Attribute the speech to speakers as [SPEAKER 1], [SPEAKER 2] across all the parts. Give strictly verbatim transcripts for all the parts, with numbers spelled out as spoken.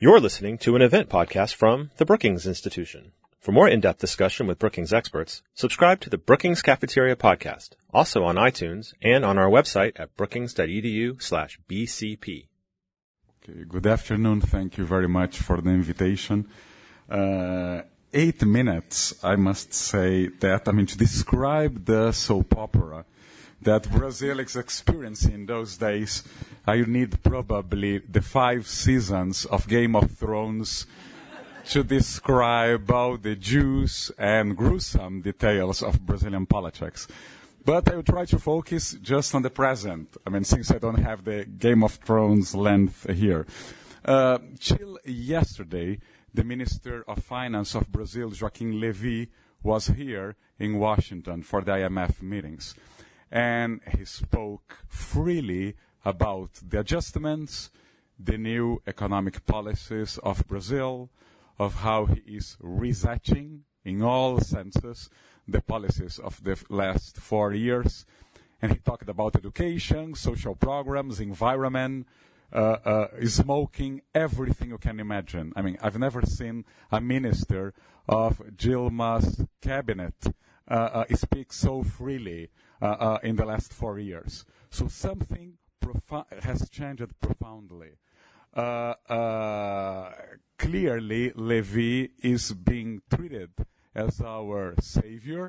[SPEAKER 1] You're listening to an event podcast from the Brookings Institution. For more in-depth discussion with Brookings experts, subscribe to the Brookings Cafeteria podcast, also on iTunes and on our website at brookings.edu slash BCP.
[SPEAKER 2] Okay, good afternoon. Thank you very much for the invitation. Uh, eight minutes, I must say that, I mean, to describe the soap opera that Brazil is experiencing in those days, I need probably the five seasons of Game of Thrones to describe all the juice and gruesome details of Brazilian politics. But I will try to focus just on the present. I mean, since I don't have the Game of Thrones length here. Uh, till yesterday, the Minister of Finance of Brazil, Joaquim Levy, was here in Washington for the I M F meetings. And he spoke freely about the adjustments, the new economic policies of Brazil, of how he is resetting, in all senses, the policies of the last four years. And he talked about education, social programs, environment, uh, uh, smoking, everything you can imagine. I mean, I've never seen a minister of Dilma's cabinet uh, uh, speak so freely uh, uh, in the last four years. So something profu- has changed profoundly. Uh, uh, clearly, Levy is being treated as our savior,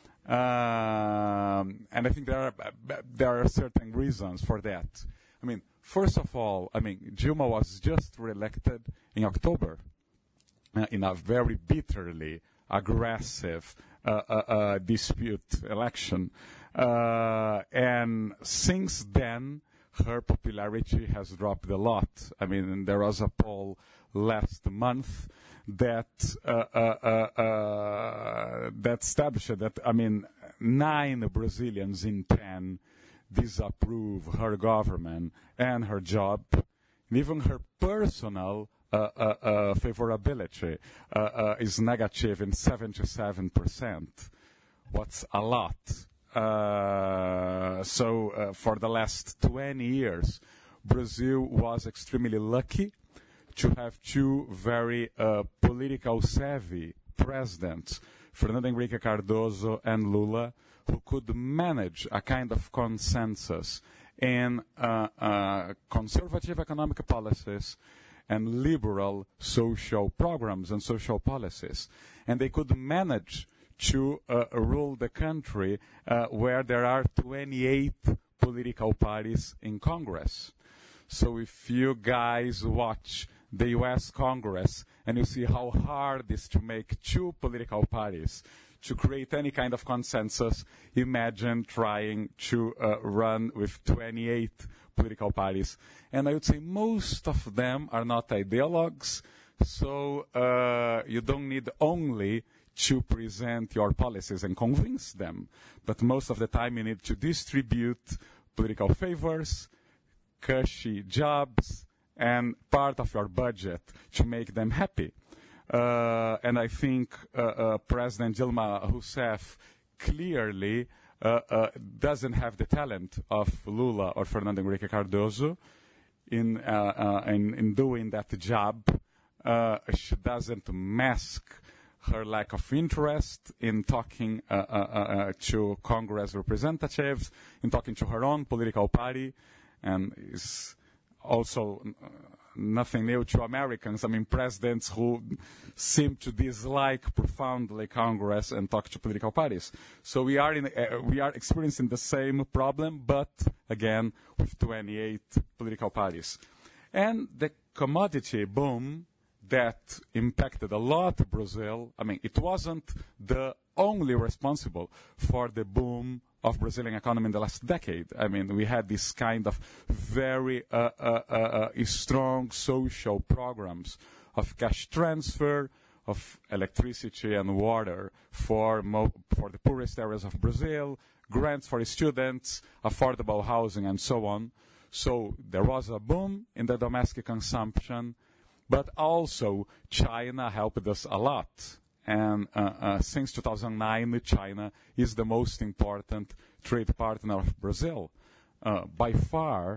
[SPEAKER 2] um, and I think there are there are certain reasons for that. I mean, first of all, I mean, Dilma was just reelected in October uh, in a very bitterly aggressive uh, uh, uh, dispute election, uh, and since then, her popularity has dropped a lot. I mean, there was a poll last month that uh, uh, uh, uh, that established that, I mean, nine Brazilians in ten disapprove her government and her job, and even her personal uh, uh, uh, favorability uh, uh, is negative in seventy-seven percent. What's a lot? Uh, so uh, for the last twenty years, Brazil was extremely lucky to have two very uh, political savvy presidents, Fernando Henrique Cardoso and Lula, who could manage a kind of consensus in uh, uh, conservative economic policies and liberal social programs and social policies. And they could manage to uh, rule the country uh, where there are twenty-eight political parties in Congress. So if you guys watch the U S Congress and you see how hard it is to make two political parties to create any kind of consensus, imagine trying to uh, run with twenty-eight political parties. And I would say most of them are not ideologues, so uh, you don't need only to present your policies and convince them, but most of the time you need to distribute political favors, cushy jobs, and part of your budget to make them happy. Uh, and I think uh, uh, President Dilma Rousseff clearly uh, uh, doesn't have the talent of Lula or Fernando Henrique Cardoso in, uh, uh, in, in doing that job. Uh, she doesn't mask her lack of interest in talking uh, uh, uh, to Congress representatives, in talking to her own political party, and is also uh, nothing new to Americans. I mean, presidents who seem to dislike profoundly Congress and talk to political parties. So we are in, uh, we are experiencing the same problem, but again with twenty-eight political parties, and the commodity boom that impacted a lot Brazil. I mean, it wasn't the only responsible for the boom of Brazilian economy in the last decade. I mean, we had this kind of very uh, uh, uh, uh, strong social programs of cash transfer, of electricity and water for, mo- for the poorest areas of Brazil, grants for students, affordable housing, and so on. So there was a boom in the domestic consumption, but also China helped us a lot. And uh, uh, since two thousand nine, China is the most important trade partner of Brazil. Uh, by far,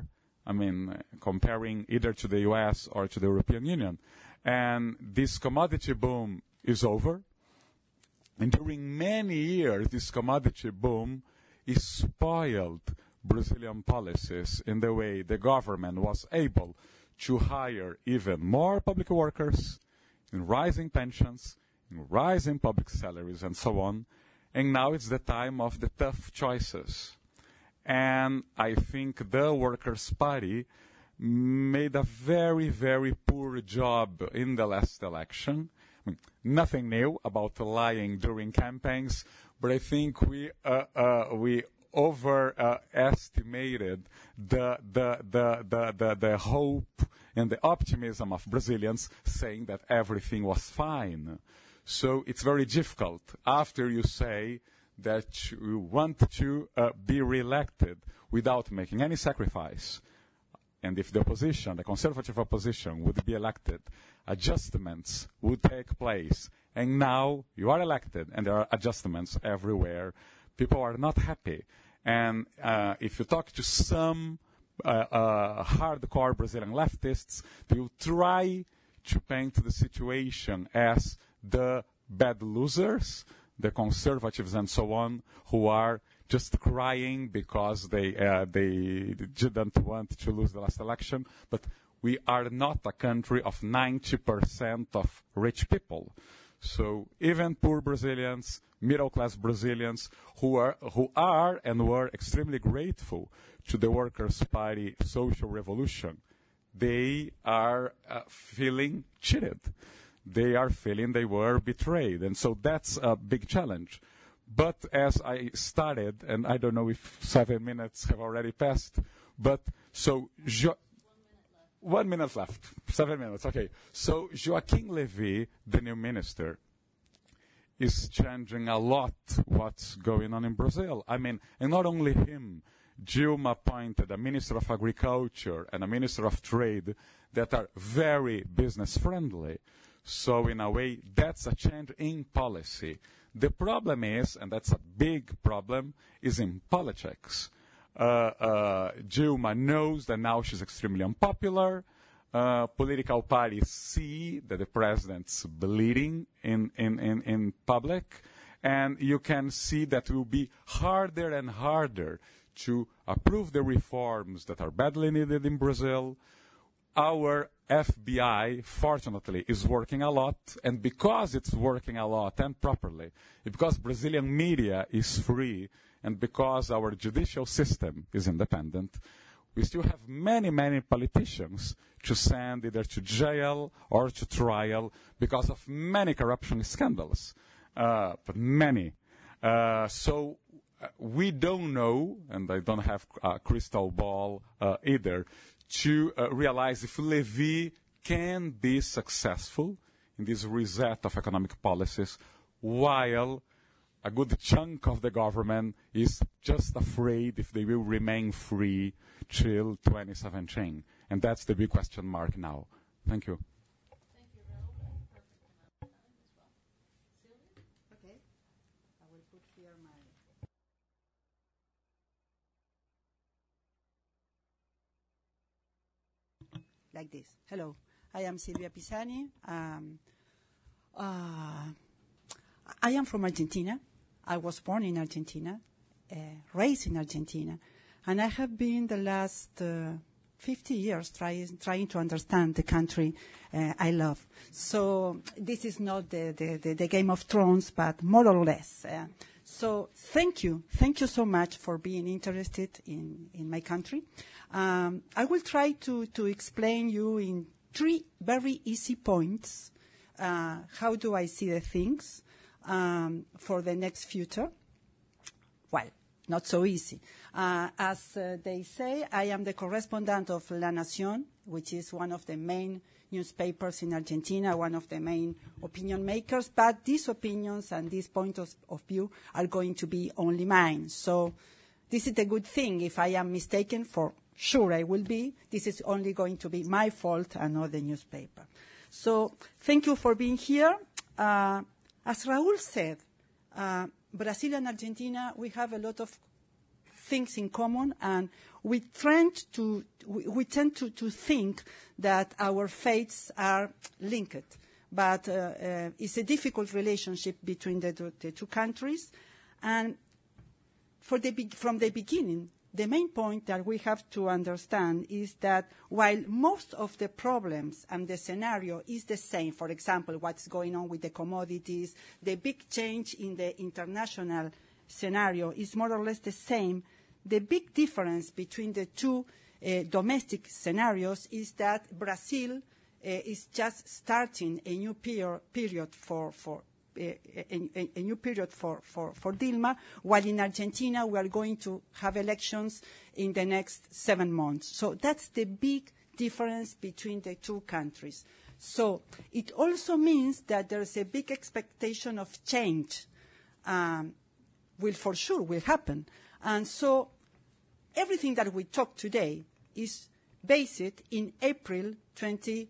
[SPEAKER 2] I mean, comparing either to the U S or to the European Union. And this commodity boom is over. And during many years, this commodity boom is spoiled Brazilian policies in the way the government was able to hire even more public workers, in rising pensions, in rising public salaries, and so on. And now it's the time of the tough choices. And I think the Workers' Party made a very, very poor job in the last election. I mean, nothing new about lying during campaigns, but I think we uh, uh, we overestimated uh, the, the, the, the, the, the hope and the optimism of Brazilians saying that everything was fine. So it's very difficult after you say that you want to uh, be reelected without making any sacrifice. And if the opposition, the conservative opposition, would be elected, adjustments would take place. And now you are elected, and there are adjustments everywhere. People are not happy. And uh, if you talk to some uh, uh, hardcore Brazilian leftists, they will try to paint the situation as the bad losers, the conservatives and so on, who are just crying because they uh, they didn't want to lose the last election. But we are not a country of ninety percent of rich people. So even poor Brazilians, middle-class Brazilians, who are who are and were extremely grateful to the Workers' Party social revolution, they are uh, feeling cheated. They are feeling they were betrayed. And so that's a big challenge. But as I started, and I don't know if seven minutes have already passed, but so... Jo- One minute left. Seven minutes, okay. So Joaquim Levy, the new minister, is changing a lot what's going on in Brazil. I mean, and not only him. Dilma appointed a minister of agriculture and a minister of trade that are very business-friendly. So in a way, that's a change in policy. The problem is, and that's a big problem, is in politics. Uh, uh, Dilma knows that now she's extremely unpopular. Uh, political parties see that the president's bleeding in, in, in, in public. And you can see that it will be harder and harder to approve the reforms that are badly needed in Brazil. Our F B I, fortunately, is working a lot. And because it's working a lot and properly, because Brazilian media is free, and because our judicial system is independent, we still have many, many politicians to send either to jail or to trial because of many corruption scandals, uh, but many. Uh, so uh, we don't know, and I don't have a crystal ball uh, either, to uh, realize if Levy can be successful in this reset of economic policies while a good chunk of the government is just afraid if they will remain free till twenty seventeen. And that's the big question mark now. Thank you.
[SPEAKER 3] Thank you, Raul. Perfect amount of time as well. Sylvia?
[SPEAKER 4] Okay. I will put here my... Like this. Hello. I am Silvia Pisani. Um, uh, I am from Argentina. I was born in Argentina, uh, raised in Argentina, and I have been the last uh, fifty years trying trying to understand the country uh, I love. So this is not the, the, the, the Game of Thrones, but more or less. Uh, so thank you. Thank you so much for being interested in, in my country. Um, I will try to, to explain you in three very easy points uh, how do I see the things. Um, for the next future? Well, not so easy. Uh, as uh, they say, I am the correspondent of La Nación, which is one of the main newspapers in Argentina, one of the main opinion makers, but these opinions and these points of, of view are going to be only mine. So this is a good thing. If I am mistaken, for sure I will be, this is only going to be my fault and not the newspaper. So thank you for being here. Uh, As Raul said, uh, Brazil and Argentina, we have a lot of things in common, and we tend to we, we tend to, to think that our fates are linked. But uh, uh, it's a difficult relationship between the, two- the two countries, and for the be- from the beginning, the main point that we have to understand is that while most of the problems and the scenario is the same, for example, what's going on with the commodities, the big change in the international scenario is more or less the same, the big difference between the two uh, domestic scenarios is that Brazil uh, is just starting a new peer- period for, for A, a, a new period for, for, for Dilma, while in Argentina we are going to have elections in the next seven months. So that's the big difference between the two countries. So it also means that there's a big expectation of change, um, will for sure will happen. And so everything that we talk today is based in April twenty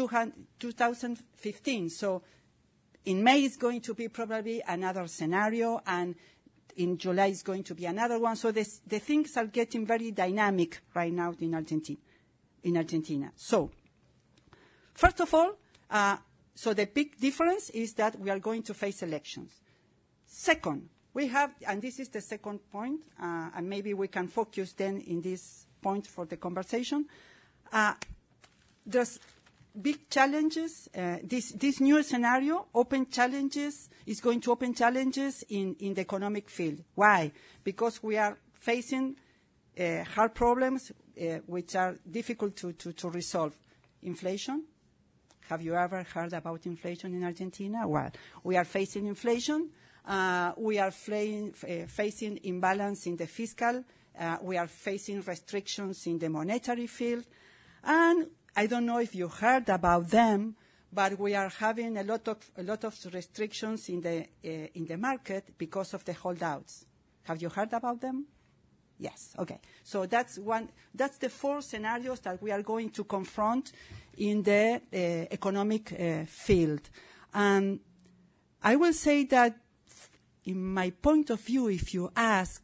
[SPEAKER 4] fifteen. So in May is going to be probably another scenario, and in July is going to be another one. So this, the things are getting very dynamic right now in Argentina. In Argentina. So, first of all, uh, so the big difference is that we are going to face elections. Second, we have, and this is the second point, uh, and maybe we can focus then in this point for the conversation. Uh, there's big challenges. Uh, this, this new scenario open challenges is going to open challenges in, in the economic field. Why? Because we are facing uh, hard problems uh, which are difficult to, to, to resolve. Inflation. Have you ever heard about inflation in Argentina? Well, we are facing inflation. Uh, we are flaying, uh, facing imbalance in the fiscal. Uh, we are facing restrictions in the monetary field. And I don't know if you heard about them, but we are having a lot of a lot of restrictions in the uh, in the market because of the holdouts. Have you heard about them? Yes. Okay. So that's one. That's the four scenarios that we are going to confront in the uh, economic uh, field. And I will say that, in my point of view, if you ask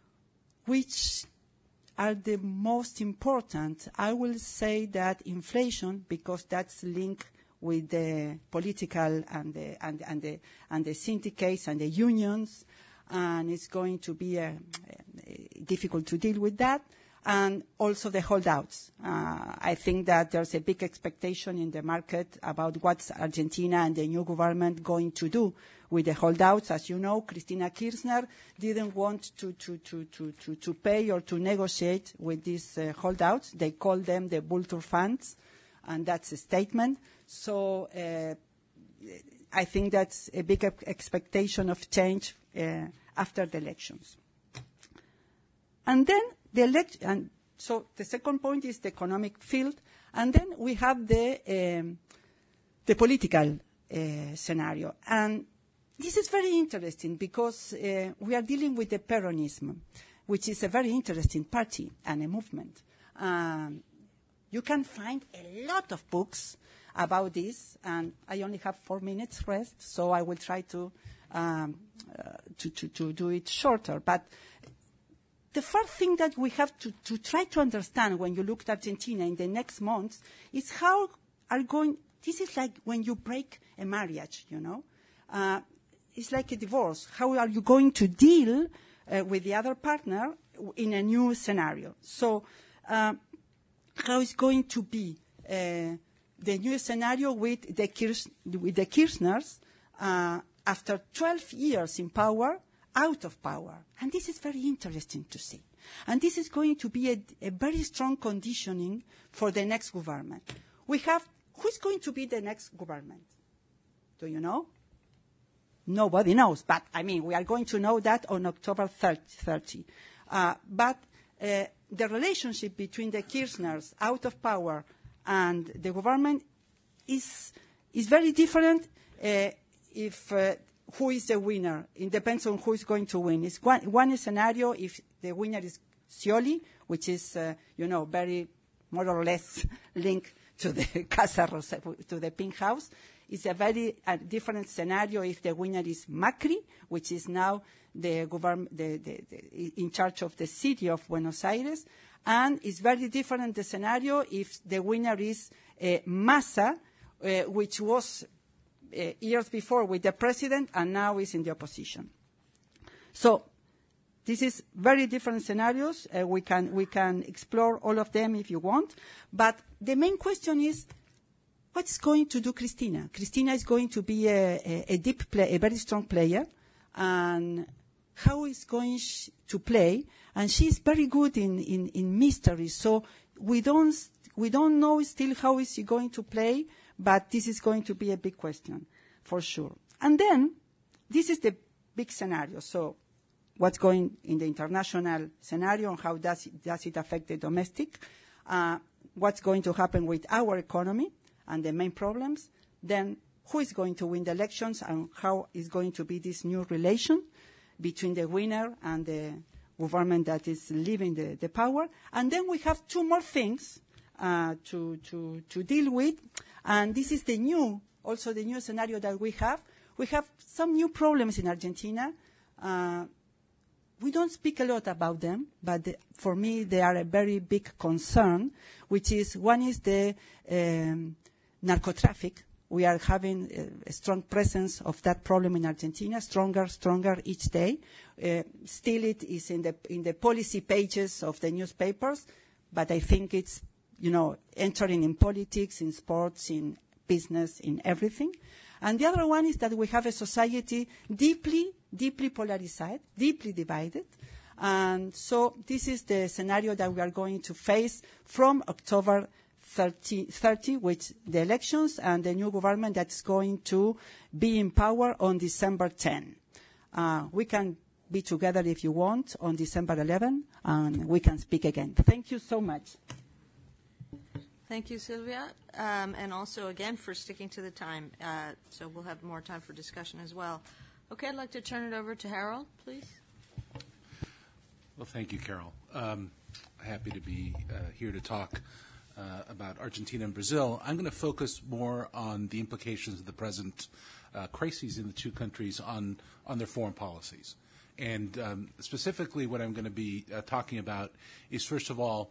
[SPEAKER 4] which are the most important, I will say that inflation, because that's linked with the political and the, and, and the, and the syndicates and the unions, and it's going to be uh, difficult to deal with that, and also the holdouts. Uh, I think that there's a big expectation in the market about what's Argentina and the new government going to do with the holdouts. As you know, Cristina Kirchner didn't want to, to, to, to, to, to pay or to negotiate with these uh, holdouts. They call them the Vulture funds, and that's a statement. So uh, I think that's a big expectation of change uh, after the elections. And then the elect- and so the second point is the economic field, and then we have the um, the political uh, scenario. And this is very interesting because uh, we are dealing with the Peronism, which is a very interesting party and a movement. Um, you can find a lot of books about this, and I only have four minutes rest, so I will try to um, uh, to, to, to do it shorter. But the first thing that we have to, to try to understand when you look at Argentina in the next months is how are going. This is like when you break a marriage, you know. Uh, it's like a divorce. How are you going to deal uh, with the other partner in a new scenario? So, uh, how is going to be uh, the new scenario with the Kirch- with the Kirchners uh, after twelve years in power, out of power? And this is very interesting to see. And this is going to be a, a very strong conditioning for the next government. We have, who's going to be the next government? Do you know? Nobody knows, but I mean, we are going to know that on October thirtieth. Uh, but uh, the relationship between the Kirchners out of power and the government is is very different uh, if uh, who is the winner. It depends on who is going to win. It's one, one scenario if the winner is Scioli, which is, uh, you know, very more or less linked to the Casa Rosa, to the Pink House. It's a very uh, different scenario if the winner is Macri, which is now the government the, the, the, in charge of the city of Buenos Aires, and it's very different the scenario if the winner is uh, Massa, uh, which was uh, years before with the president and now is in the opposition. So this is very different scenarios. Uh, we can we can explore all of them if you want, but the main question is, what's going to do Cristina? Cristina is going to be a, a, a deep play, a very strong player, and how is going sh- to play? And she's very good in, in, in mystery. So we don't we don't know still how is she going to play, but this is going to be a big question for sure. And then this is the big scenario. So what's going in the international scenario and how does it, does it affect the domestic? Uh, what's going to happen with our economy and the main problems? Then who is going to win the elections and how is going to be this new relation between the winner and the government that is leaving the, the power? And then we have two more things uh, to, to, to deal with. And this is the new, also the new scenario that we have. We have some new problems in Argentina. Uh, We don't speak a lot about them, but the, for me they are a very big concern, which is, one is the um, narcotraffic. We are having a, a strong presence of that problem in Argentina, stronger, stronger each day. Uh, still it is in the, in the policy pages of the newspapers, but I think it's, you know, entering in politics, in sports, in business, in everything. And the other one is that we have a society deeply, deeply polarized, deeply divided. And so this is the scenario that we are going to face from October thirty, thirty, with the elections and the new government that's going to be in power on December tenth. Uh, we can be together if you want on December eleventh, and we can speak again. Thank you so much.
[SPEAKER 5] Thank you, Sylvia, um, and also, again, for sticking to the time. Uh, so we'll have more time for discussion as well. Okay, I'd like to turn it over to Harold, please.
[SPEAKER 6] Well, thank you, Carol. Um, happy to be uh, here to talk uh, about Argentina and Brazil. I'm going to focus more on the implications of the present uh, crises in the two countries on, on their foreign policies. And um, specifically what I'm going to be uh, talking about is, first of all,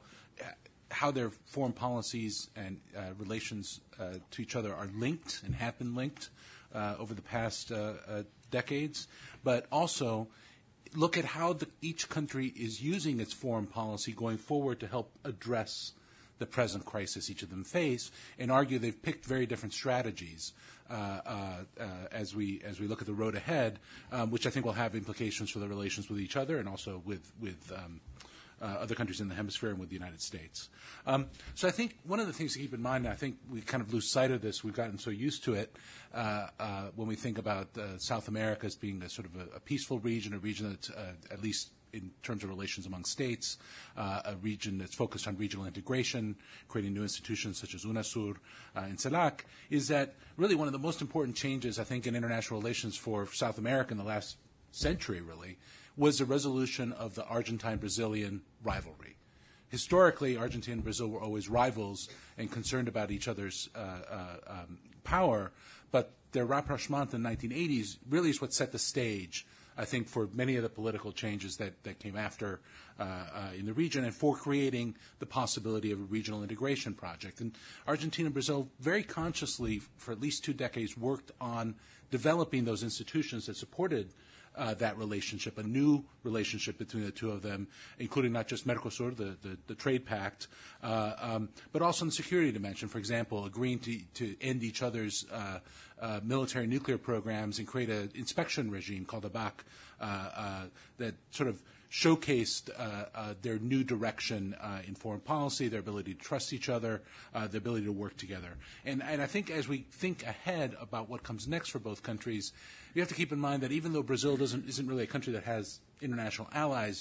[SPEAKER 6] how their foreign policies and uh, relations uh, to each other are linked and have been linked uh, over the past uh, uh, decades, but also look at how the, each country is using its foreign policy going forward to help address the present crisis each of them face, and argue they've picked very different strategies uh, uh, uh, as we as we look at the road ahead, um, which I think will have implications for the relations with each other and also with with um, Uh, other countries in the hemisphere and with the United States. Um, so I think one of the things to keep in mind, and I think we kind of lose sight of this, we've gotten so used to it, uh, uh, when we think about uh, South America as being a sort of a, a peaceful region, a region that's, uh, at least in terms of relations among states, uh, a region that's focused on regional integration, creating new institutions such as UNASUR uh, and CELAC, is that really one of the most important changes, I think, in international relations for South America in the last century, really, was the resolution of the Argentine-Brazilian rivalry. Historically, Argentina and Brazil were always rivals and concerned about each other's uh, uh, um, power, but their rapprochement in the nineteen eighties really is what set the stage, I think, for many of the political changes that, that came after uh, uh, in the region and for creating the possibility of a regional integration project. And Argentina and Brazil very consciously, for at least two decades, worked on developing those institutions that supported Uh, that relationship, a new relationship between the two of them, including not just Mercosur, the, the, the trade pact, uh, um, but also in the security dimension. For example, agreeing to, to end each other's uh, uh, military nuclear programs and create an inspection regime called the B A C uh, uh, that sort of showcased uh, uh, their new direction uh, in foreign policy, their ability to trust each other, uh, their ability to work together. And, and I think as we think ahead about what comes next for both countries, you have to keep in mind that even though Brazil doesn't, isn't really a country that has international allies,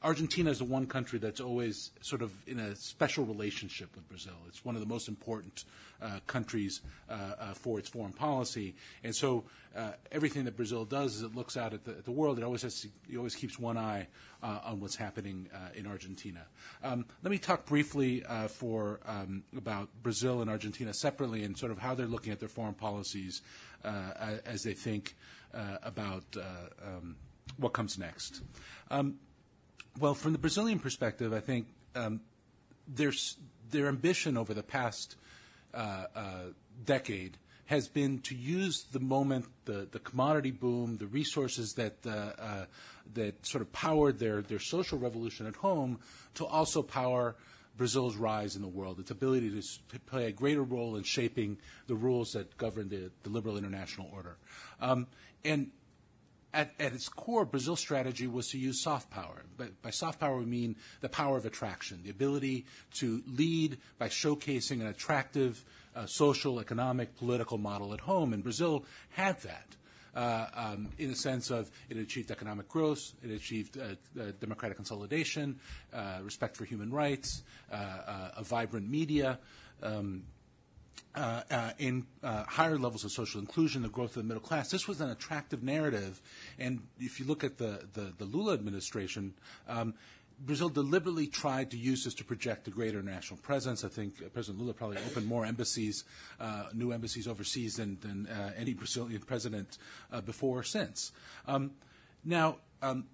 [SPEAKER 6] Argentina is the one country that's always sort of in a special relationship with Brazil. It's one of the most important uh, countries uh, uh, for its foreign policy, and so uh, everything that Brazil does is it looks out at the, at the world. It always has to, it always keeps one eye uh, on what's happening uh, in Argentina. Um, let me talk briefly uh, for um, about Brazil and Argentina separately, and sort of how they're looking at their foreign policies uh, as they think uh, about uh, um, what comes next. Um, Well, from the Brazilian perspective, I think um, there's, their ambition over the past uh, uh, decade has been to use the moment, the, the commodity boom, the resources that uh, uh, that sort of powered their, their social revolution at home to also power Brazil's rise in the world, its ability to, to play a greater role in shaping the rules that govern the, the liberal international order. Um, and At, at its core, Brazil's strategy was to use soft power. But by soft power, we mean the power of attraction, the ability to lead by showcasing an attractive uh, social, economic, political model at home. And Brazil had that uh, um, in the sense of it achieved economic growth, it achieved uh, uh, democratic consolidation, uh, respect for human rights, uh, uh, a vibrant media, um, Uh, uh, in uh, higher levels of social inclusion, the growth of the middle class. This was an attractive narrative. And if you look at the, the, the Lula administration, um, Brazil deliberately tried to use this to project a greater national presence. I think uh, President Lula probably opened more embassies, uh, new embassies overseas than, than uh, any Brazilian president uh, before or since. Um, now, um,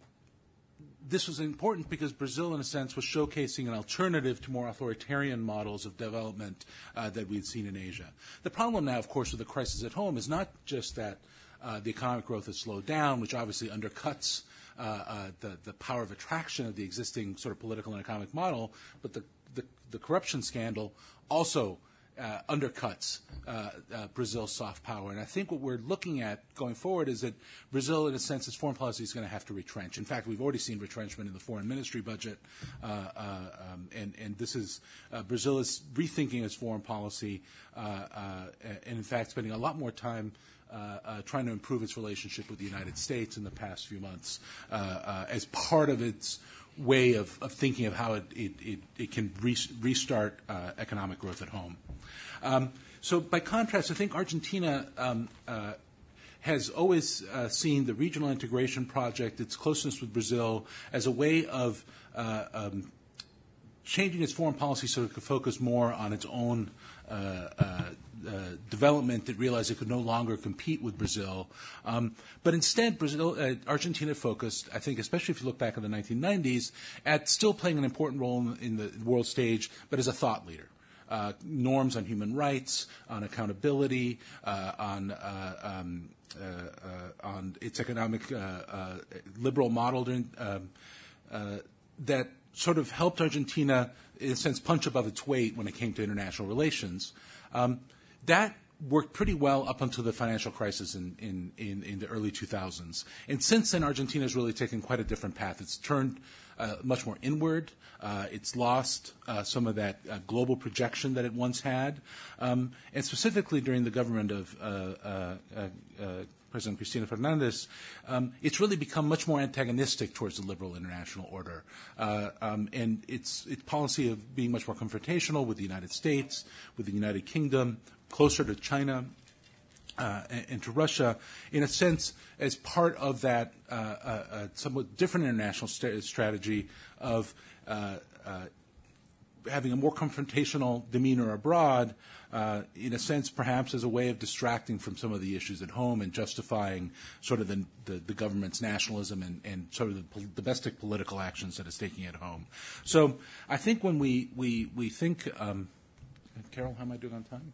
[SPEAKER 6] this was important because Brazil, in a sense, was showcasing an alternative to more authoritarian models of development uh, that we had seen in Asia. The problem now, of course, with the crisis at home is not just that uh, the economic growth has slowed down, which obviously undercuts uh, uh, the, the power of attraction of the existing sort of political and economic model, but the, the, the corruption scandal also Uh, undercuts uh, uh, Brazil's soft power. And I think what we're looking at going forward is that Brazil, in a sense, its foreign policy is going to have to retrench. In fact, we've already seen retrenchment in the foreign ministry budget, uh, uh, um, and, and this is uh, Brazil is rethinking its foreign policy uh, uh, and, in fact, spending a lot more time Uh, uh, trying to improve its relationship with the United States in the past few months uh, uh, as part of its way of, of thinking of how it, it, it, it can re- restart uh, economic growth at home. Um, so by contrast, I think Argentina um, uh, has always uh, seen the regional integration project, its closeness with Brazil, as a way of uh, um, changing its foreign policy so it could focus more on its own uh, uh, uh, development that realized it could no longer compete with Brazil. Um, but instead, Brazil, uh, Argentina focused, I think, especially if you look back in the nineteen nineties, at still playing an important role in, in the world stage, but as a thought leader. Uh, norms on human rights, on accountability, uh, on uh, um, uh, uh, on its economic uh, uh, liberal model during, um, uh, that sort of helped Argentina, in a sense, punch above its weight when it came to international relations. Um, that worked pretty well up until the financial crisis in, in, in, in the early two thousands. And since then, Argentina has really taken quite a different path. It's turned uh, much more inward. Uh, it's lost uh, some of that uh, global projection that it once had. Um, and specifically during the government of uh, uh, uh, uh, President Cristina Fernandez, um, it's really become much more antagonistic towards the liberal international order. Uh, um, and its, its policy of being much more confrontational with the United States, with the United Kingdom, closer to China, uh, and, and to Russia, in a sense, as part of that uh, uh, uh, somewhat different international st- strategy of uh, uh, having a more confrontational demeanor abroad, uh, in a sense, perhaps as a way of distracting from some of the issues at home and justifying sort of the, the, the government's nationalism and, and sort of the pol- domestic political actions that it's taking at home. So I think when we, we, we think, um, Carol, how am I doing on time?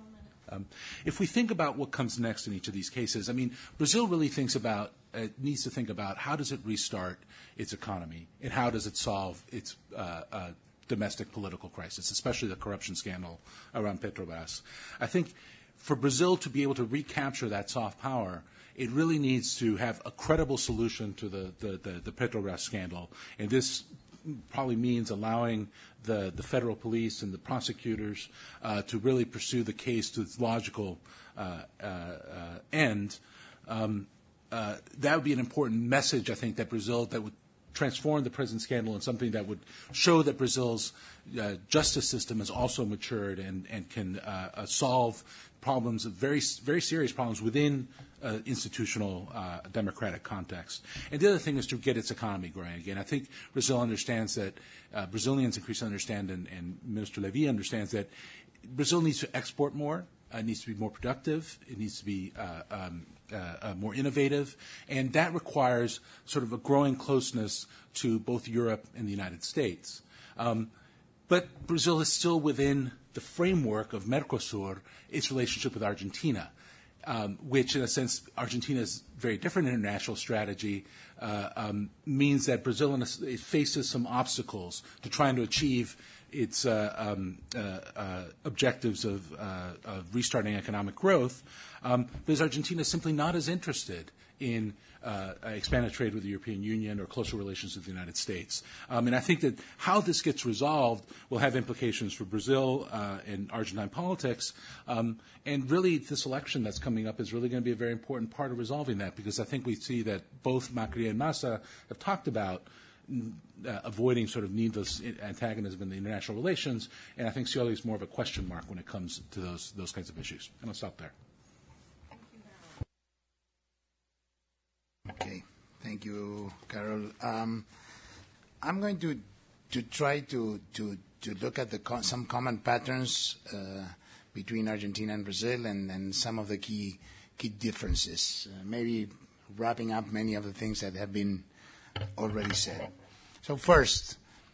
[SPEAKER 6] Um, if we think about what comes next in each of these cases, I mean, Brazil really thinks about, uh, needs to think about how does it restart its economy and how does it solve its uh, uh, domestic political crisis, especially the corruption scandal around Petrobras. I think for Brazil to be able to recapture that soft power, it really needs to have a credible solution to the, the, the, the Petrobras scandal. And this probably means allowing the, the federal police and the prosecutors uh, to really pursue the case to its logical uh, uh, uh, end. Um, uh, that would be an important message, I think, that Brazil, that would transform the prison scandal in something that would show that Brazil's uh, justice system has also matured and, and can uh, uh, solve problems, of very, very serious problems within uh, institutional uh, democratic context. And the other thing is to get its economy growing again. I think Brazil understands that, uh, Brazilians increasingly understand, and, and Minister Levy understands that Brazil needs to export more. Uh, it needs to be more productive. It needs to be uh, um, uh, uh, more innovative. And that requires sort of a growing closeness to both Europe and the United States. Um, but Brazil is still within the framework of Mercosur, its relationship with Argentina, um, which in a sense Argentina's very different international strategy uh, um, means that Brazil in a, it faces some obstacles to trying to achieve its uh, um, uh, uh, objectives of, uh, of restarting economic growth, um, because Argentina is simply not as interested in uh, expanded trade with the European Union or closer relations with the United States. Um, and I think that how this gets resolved will have implications for Brazil uh, and Argentine politics. Um, and really, this election that's coming up is really going to be a very important part of resolving that, because I think we see that both Macri and Massa have talked about Uh, avoiding sort of needless antagonism in the international relations, and I think Scioli is more of a question mark when it comes to those those kinds of issues. And I'll stop there.
[SPEAKER 7] Okay, thank you, Carol. Um, I'm going to to try to to to look at the co- some common patterns uh, between Argentina and Brazil, and, and some of the key key differences. Uh, maybe wrapping up many of the things that have been already said. So first,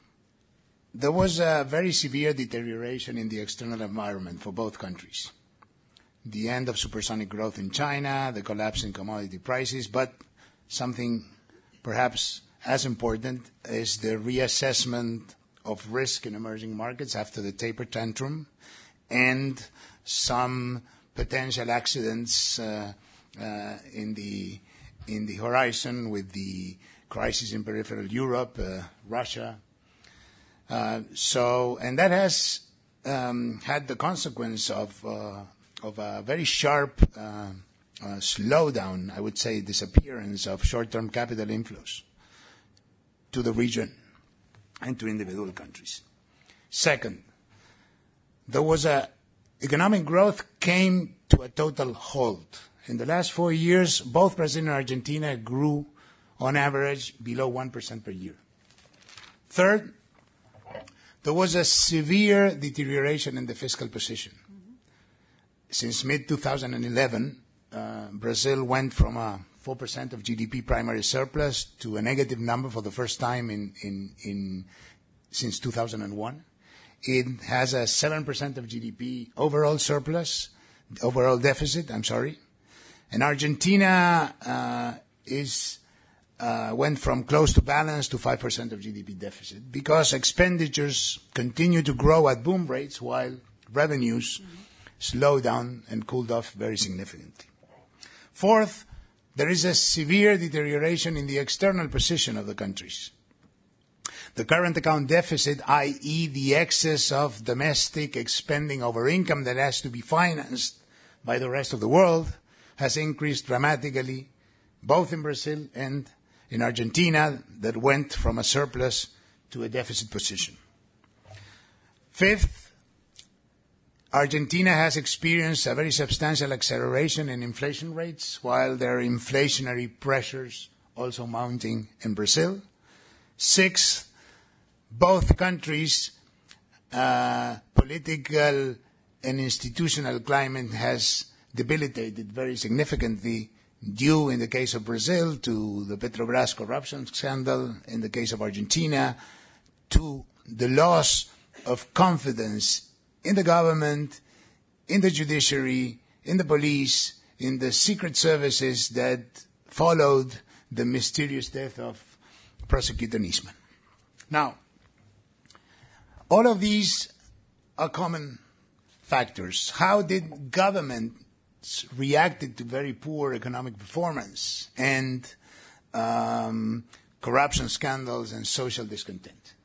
[SPEAKER 7] there was a very severe deterioration in the external environment for both countries. The end of supersonic growth in China, the collapse in commodity prices, but something perhaps as important is the reassessment of risk in emerging markets after the taper tantrum, and some potential accidents uh, uh, in the in the horizon with the crisis in peripheral Europe, uh, Russia. Uh, so, and that has um, had the consequence of uh, of a very sharp uh, uh, slowdown, I would say, disappearance of short-term capital inflows to the region and to individual countries. Second, there was a economic growth came to a total halt. In the last four years, both Brazil and Argentina grew on average below one percent per year. Third, there was a severe deterioration in the fiscal position. Mm-hmm. Since mid twenty eleven, uh, Brazil went from a four percent of G D P primary surplus to a negative number for the first time in, in, in since two thousand one. It has a seven percent of G D P overall surplus, overall deficit, I'm sorry. And Argentina uh, is Uh, went from close to balance to five percent of G D P deficit, because expenditures continue to grow at boom rates while revenues mm-hmm. slowed down and cooled off very significantly. Fourth, there is a severe deterioration in the external position of the countries. The current account deficit, that is the excess of domestic expending over income that has to be financed by the rest of the world, has increased dramatically, both in Brazil and in Argentina, that went from a surplus to a deficit position. Fifth, Argentina has experienced a very substantial acceleration in inflation rates, while there are inflationary pressures also mounting in Brazil. Sixth, both countries' uh, political and institutional climate has debilitated very significantly, due, in the case of Brazil, to the Petrobras corruption scandal, in the case of Argentina, to the loss of confidence in the government, in the judiciary, in the police, in the secret services that followed the mysterious death of Prosecutor Nisman. Now, all of these are common factors. How did government reacted to very poor economic performance and um, corruption scandals and social discontent?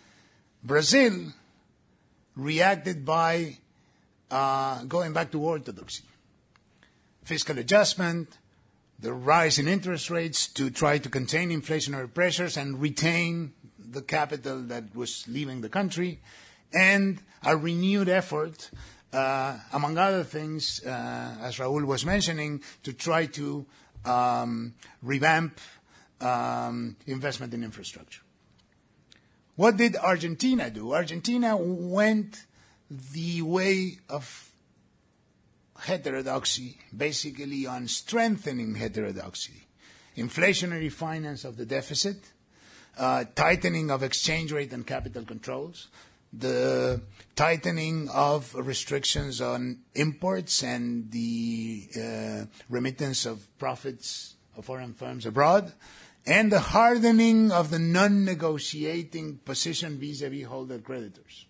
[SPEAKER 7] Brazil reacted by uh, going back to orthodoxy. Fiscal adjustment, the rise in interest rates to try to contain inflationary pressures and retain the capital that was leaving the country, and a renewed effort, uh, among other things, uh, as Raul was mentioning, to try to um, revamp um, investment in infrastructure. What did Argentina do? Argentina went the way of heterodoxy, basically on strengthening heterodoxy. Inflationary finance of the deficit, uh, tightening of exchange rate and capital controls, the tightening of restrictions on imports and the uh, remittance of profits of foreign firms abroad, and the hardening of the non-negotiating position vis-à-vis holder creditors.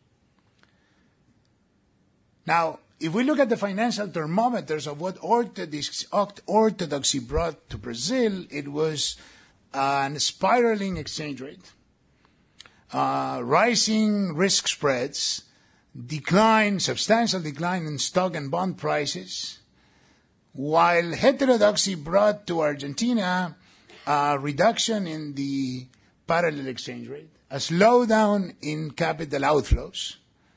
[SPEAKER 7] Now, if we look at the financial thermometers of what orthodox, orthodoxy brought to Brazil, it was a spiraling exchange rate, uh, rising risk spreads, decline, substantial decline in stock and bond prices, while heterodoxy brought to Argentina a reduction in the parallel exchange rate, a slowdown in capital outflows,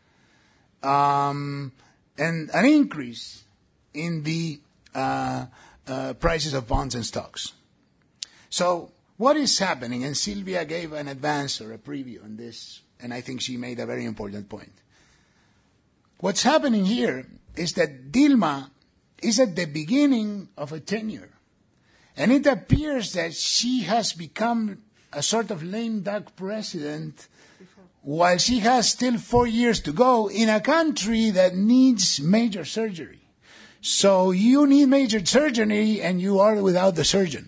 [SPEAKER 7] um, and an increase in the uh, uh, prices of bonds and stocks. So what is happening? And Silvia gave an advance or a preview on this, and I think she made a very important point. What's happening here is that Dilma is at the beginning of a tenure, and it appears that she has become a sort of lame duck president while she has still four years to go in a country that needs major surgery. So you need major surgery and you are without the surgeon.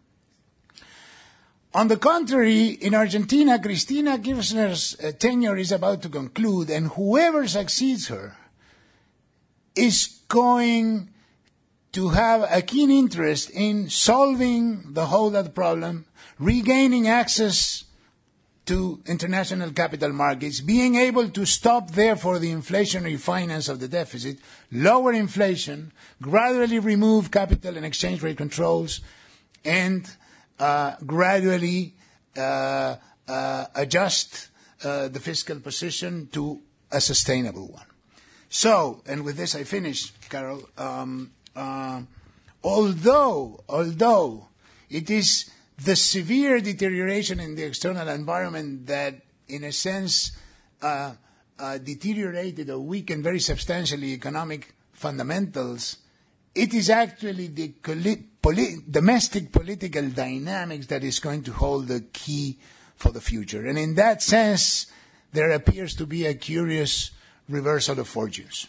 [SPEAKER 7] On the contrary, in Argentina, Cristina Kirchner's uh, tenure is about to conclude, and whoever succeeds her is going to have a keen interest in solving the holdout problem, regaining access to international capital markets, being able to stop therefore the inflationary finance of the deficit, lower inflation, gradually remove capital and exchange rate controls, and uh, gradually uh, uh, adjust uh, the fiscal position to a sustainable one. So, and with this I finish, Carol, um, uh, although, although it is the severe deterioration in the external environment that, in a sense, uh, uh, deteriorated or weakened very substantially economic fundamentals, it is actually the poli- domestic political dynamics that is going to hold the key for the future. And in that sense, there appears to be a curious reversal of fortunes.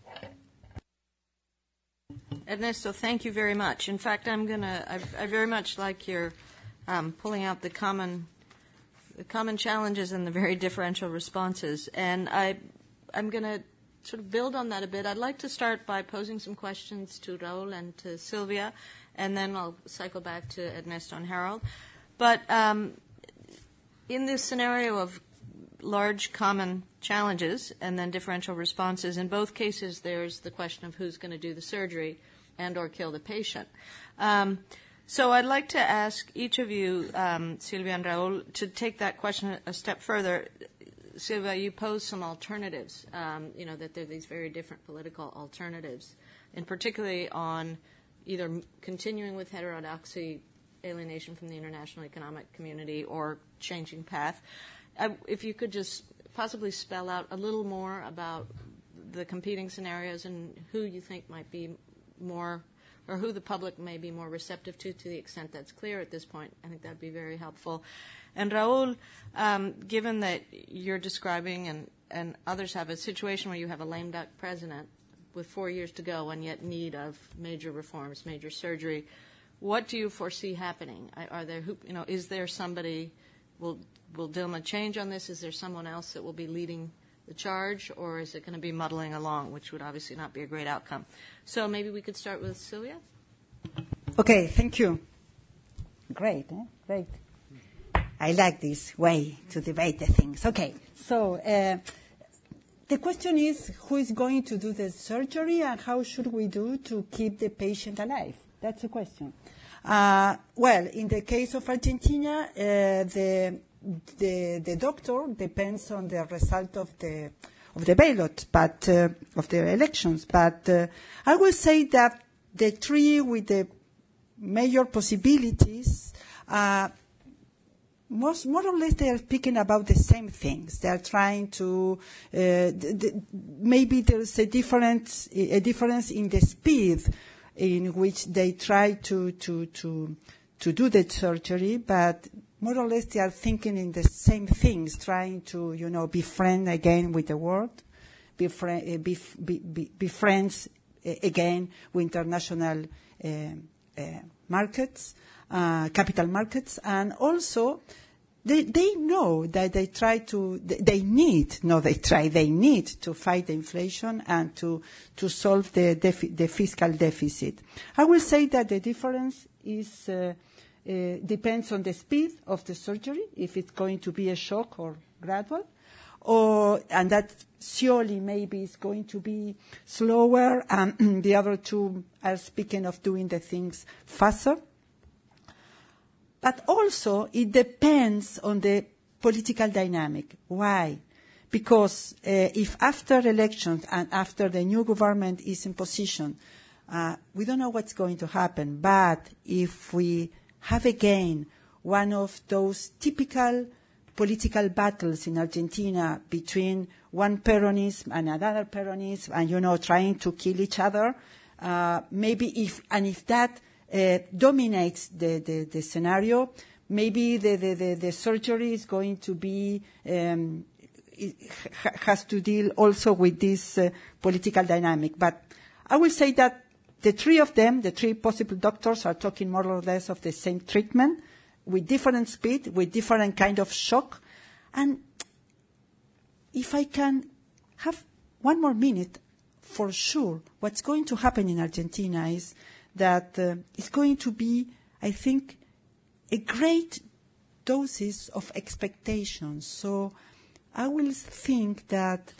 [SPEAKER 5] Ernesto, thank you very much. In fact, I'm gonna. I, I very much like your um, pulling out the common, the common challenges and the very differential responses. And I, I'm going to sort of build on that a bit. I'd like to start by posing some questions to Raul and to Silvia, and then I'll cycle back to Ernesto and Harold. But um, in this scenario of large common challenges and then differential responses, in both cases there's the question of who's going to do the surgery and or kill the patient. Um, so I'd like to ask each of you, um, Silvia and Raul, to take that question a step further. Silvia, you posed some alternatives, um, you know, that there are these very different political alternatives, and particularly on either continuing with heterodoxy, alienation from the international economic community, or changing path. Uh, if you could just possibly spell out a little more about the competing scenarios and who you think might be more, or who the public may be more receptive to, to the extent that's clear at this point, I think that would be very helpful. And Raul, um, given that you're describing and, and others have a situation where you have a lame duck president with four years to go and yet need of major reforms, major surgery, what do you foresee happening? Are there, you know, is there somebody, will will Dilma change on this? Is there someone else that will be leading the charge, or is it going to be muddling along, which would obviously not be a great outcome? So maybe we could start with Silvia.
[SPEAKER 4] Okay, thank you. Great, eh? Great. I like this way to debate the things. Okay, so uh, the question is, who is going to do the surgery and how should we do to keep the patient alive? That's the question. Uh, well, in the case of Argentina, uh, the, the the doctor depends on the result of the of the ballot, but uh, of the elections. But uh, I will say that the three with the major possibilities, uh, most, more or less, they are speaking about the same things. They are trying to uh, the, the, maybe there is a difference a difference in the speed in which they try to to to to do the surgery, but more or less they are thinking in the same things, trying to, you know, be friend again with the world, be, fri- uh, be, be, be, be friends uh, again with international uh, uh, markets, uh, capital markets, and also they they know that they try to, they need, no, they try, they need to fight the inflation and to to solve the defi- the fiscal deficit. I will say that the difference is. Uh, Uh, depends on the speed of the surgery, if it's going to be a shock or gradual, or and that surely maybe is going to be slower, and the other two are speaking of doing the things faster. But also it depends on the political dynamic. Why? Because uh, if after elections and after the new government is in position, uh, we don't know what's going to happen, but if we have again one of those typical political battles in Argentina between one Peronism and another Peronism, and, you know, trying to kill each other. Uh, maybe if, and if that uh, dominates the, the, the scenario, maybe the, the, the, the surgery is going to be, um, it ha- has to deal also with this uh, political dynamic. But I will say that the three of them, the three possible doctors, are talking more or less of the same treatment, with different speed, with different kind of shock. And if I can have one more minute, for sure, what's going to happen in Argentina is that uh, it's going to be, I think, a great doses of expectations. So I will think that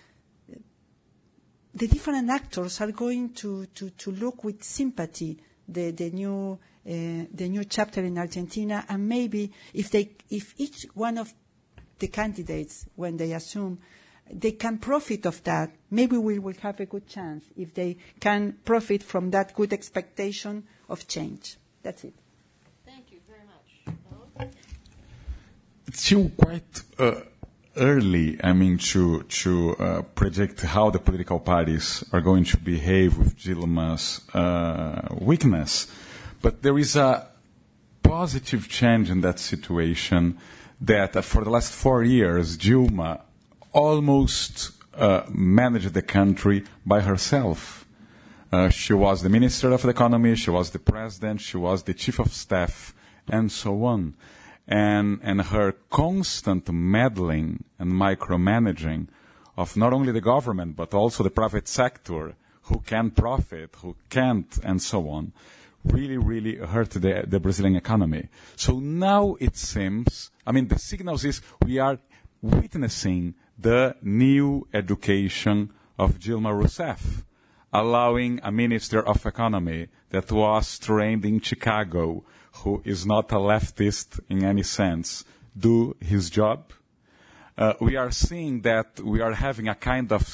[SPEAKER 4] the different actors are going to, to, to look with sympathy the, the new uh, the new chapter in Argentina, and maybe if they if each one of the candidates, when they assume, they can profit of that, maybe we will have a good chance if they can profit from that good expectation of change. That's it.
[SPEAKER 5] Thank you very much.
[SPEAKER 2] It's still quite Uh early, I mean, to to uh, predict how the political parties are going to behave with Dilma's uh, weakness. But there is a positive change in that situation that uh, for the last four years, Dilma almost uh, managed the country by herself. Uh, she was the Minister of the Economy, she was the President, she was the Chief of Staff, and so on. And, and her constant meddling and micromanaging of not only the government, but also the private sector, who can profit, who can't, and so on, really, really hurt the, the Brazilian economy. So now it seems, I mean, the signals is we are witnessing the new education of Dilma Rousseff, allowing a Minister of Economy that was trained in Chicago, who is not a leftist in any sense, do his job. Uh, we are seeing that we are having a kind of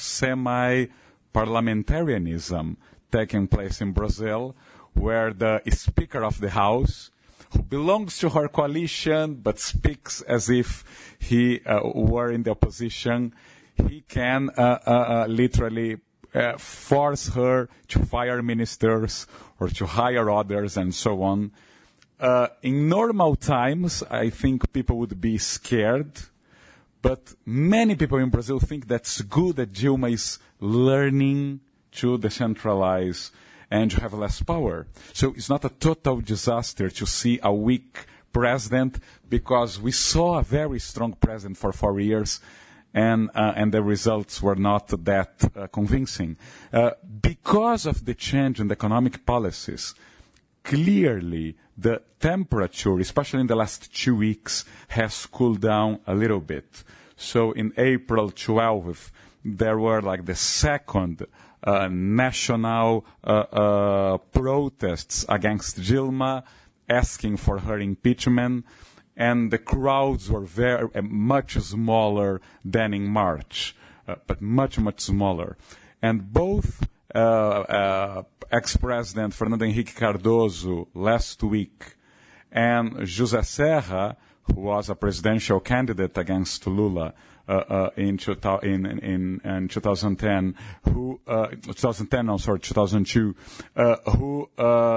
[SPEAKER 2] semi-parliamentarianism taking place in Brazil, where the Speaker of the House, who belongs to her coalition but speaks as if he uh, were in the opposition, he can uh, uh, uh, literally uh, force her to fire ministers or to hire others and so on. Uh, in normal times, I think people would be scared, but many people in Brazil think that's good that Dilma is learning to decentralize and to have less power. So it's not a total disaster to see a weak president, because we saw a very strong president for four years, and uh, and the results were not that uh, convincing. Uh, because of the change in the economic policies, clearly the temperature, especially in the last two weeks, has cooled down a little bit. So in April twelfth, there were like the second uh, national uh, uh, protests against Dilma, asking for her impeachment, and the crowds were very uh, much smaller than in March, uh, but much, much smaller. And both uh, uh, ex-President Fernando Henrique Cardoso last week and José Serra, who was a presidential candidate against Lula uh, uh, in, in, in, in twenty ten, who uh, twenty ten, no, sorry, two thousand two, uh, who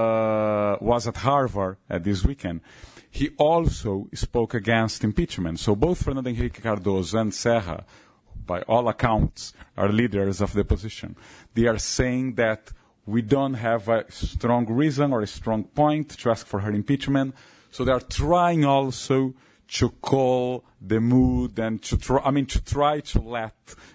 [SPEAKER 2] uh, was at Harvard uh, this weekend. He also spoke against impeachment. So both Fernando Henrique Cardoso and Serra, by all accounts, are leaders of the opposition. They are saying that we don't have a strong reason or a strong point to ask for her impeachment. So they are trying also to call the mood and to try, I mean, to try to let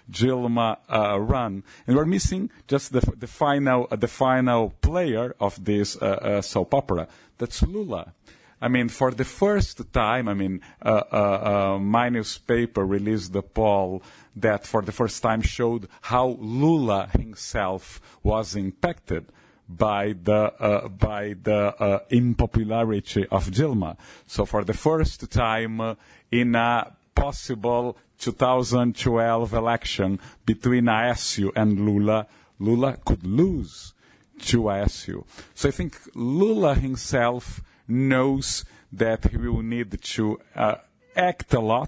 [SPEAKER 2] Dilma uh, run. And we're missing just the, the final, uh, the final player of this uh, uh, soap opera. That's Lula. I mean, for the first time, I mean, uh, uh, uh, my newspaper released the poll that for the first time showed how Lula himself was impacted by the uh, by the uh, unpopularity of Dilma. So for the first time uh, in a possible two thousand twelve election between Aécio and Lula, Lula could lose to Aécio. So I think Lula himself knows that he will need to uh, act a lot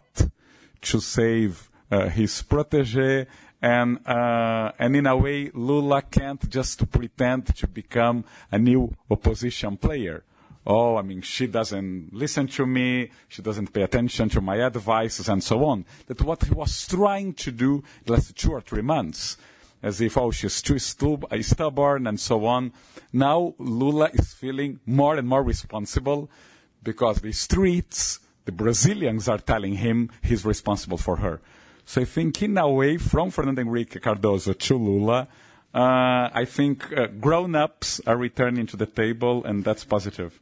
[SPEAKER 2] to save uh, his protégé. And, uh, and in a way, Lula can't just pretend to become a new opposition player. Oh, I mean, she doesn't listen to me, she doesn't pay attention to my advices, and so on. That's what he was trying to do the last two or three months. As if, oh, she's too stubborn, and so on. Now, Lula is feeling more and more responsible because the streets, the Brazilians are telling him he's responsible for her. So I think in a way, from Fernando Henrique Cardoso to Lula, uh, I think uh, grown-ups are returning to the table, and that's positive.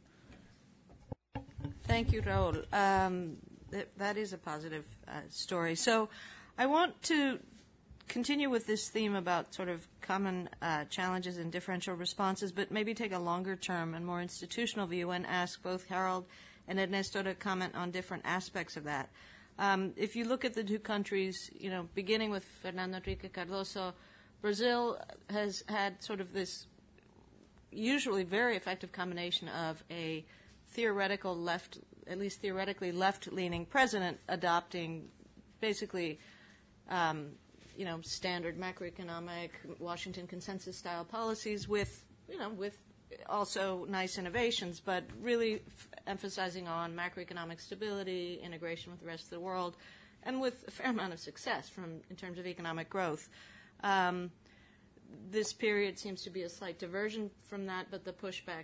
[SPEAKER 5] Thank you, Raul. Um, th- that is a positive uh, story. So I want to continue with this theme about sort of common uh, challenges and differential responses, but maybe take a longer-term and more institutional view and ask both Harold and Ernesto to comment on different aspects of that. Um, if you look at the two countries, you know, beginning with Fernando Henrique Cardoso, Brazil has had sort of this usually very effective combination of a theoretical left, at least theoretically left-leaning president adopting basically, um, you know, standard macroeconomic Washington consensus-style policies with, you know, with also nice innovations, but really f- emphasizing on macroeconomic stability, integration with the rest of the world, and with a fair amount of success from in terms of economic growth. Um, this period seems to be a slight diversion from that, but the pushback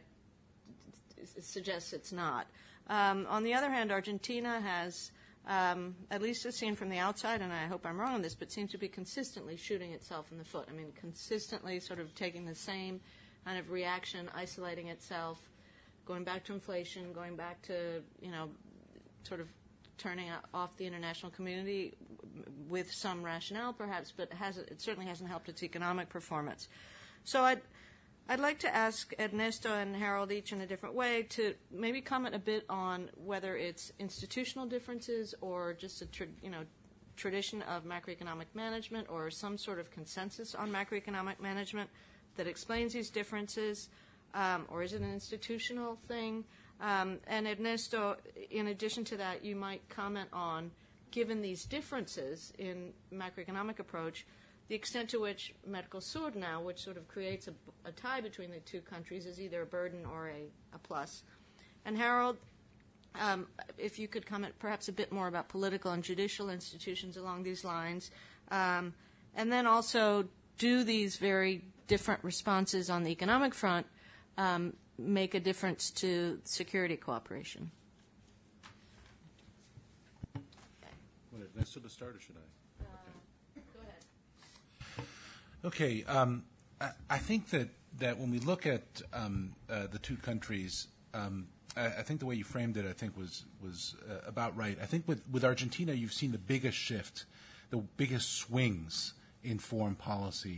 [SPEAKER 5] suggests it's not. Um, on the other hand, Argentina has, um, at least as seen from the outside, and I hope I'm wrong on this, but seems to be consistently shooting itself in the foot. I mean, consistently sort of taking the same kind of reaction, isolating itself, going back to inflation, going back to, you know, sort of turning off the international community with some rationale perhaps, but has, it certainly hasn't helped its economic performance. So I'd, I'd like to ask Ernesto and Harold each in a different way to maybe comment a bit on whether it's institutional differences or just a tra- you know, tradition of macroeconomic management or some sort of consensus on macroeconomic management that explains these differences, um, or is it an institutional thing? Um, and Ernesto, in addition to that, you might comment on, given these differences in macroeconomic approach, the extent to which Mercosur now, which sort of creates a, a tie between the two countries, is either a burden or a, a plus. And Harold, um, if you could comment perhaps a bit more about political and judicial institutions along these lines, um, and then also do these very different responses on the economic front um, make a difference to security cooperation?
[SPEAKER 6] Want Ernesto to start, or should I?
[SPEAKER 5] Uh, go ahead.
[SPEAKER 6] Okay. Um, I, I think that, that when we look at um, uh, the two countries, um, I, I think the way you framed it, I think, was was uh, about right. I think with, with Argentina, you've seen the biggest shift, the biggest swings in foreign policy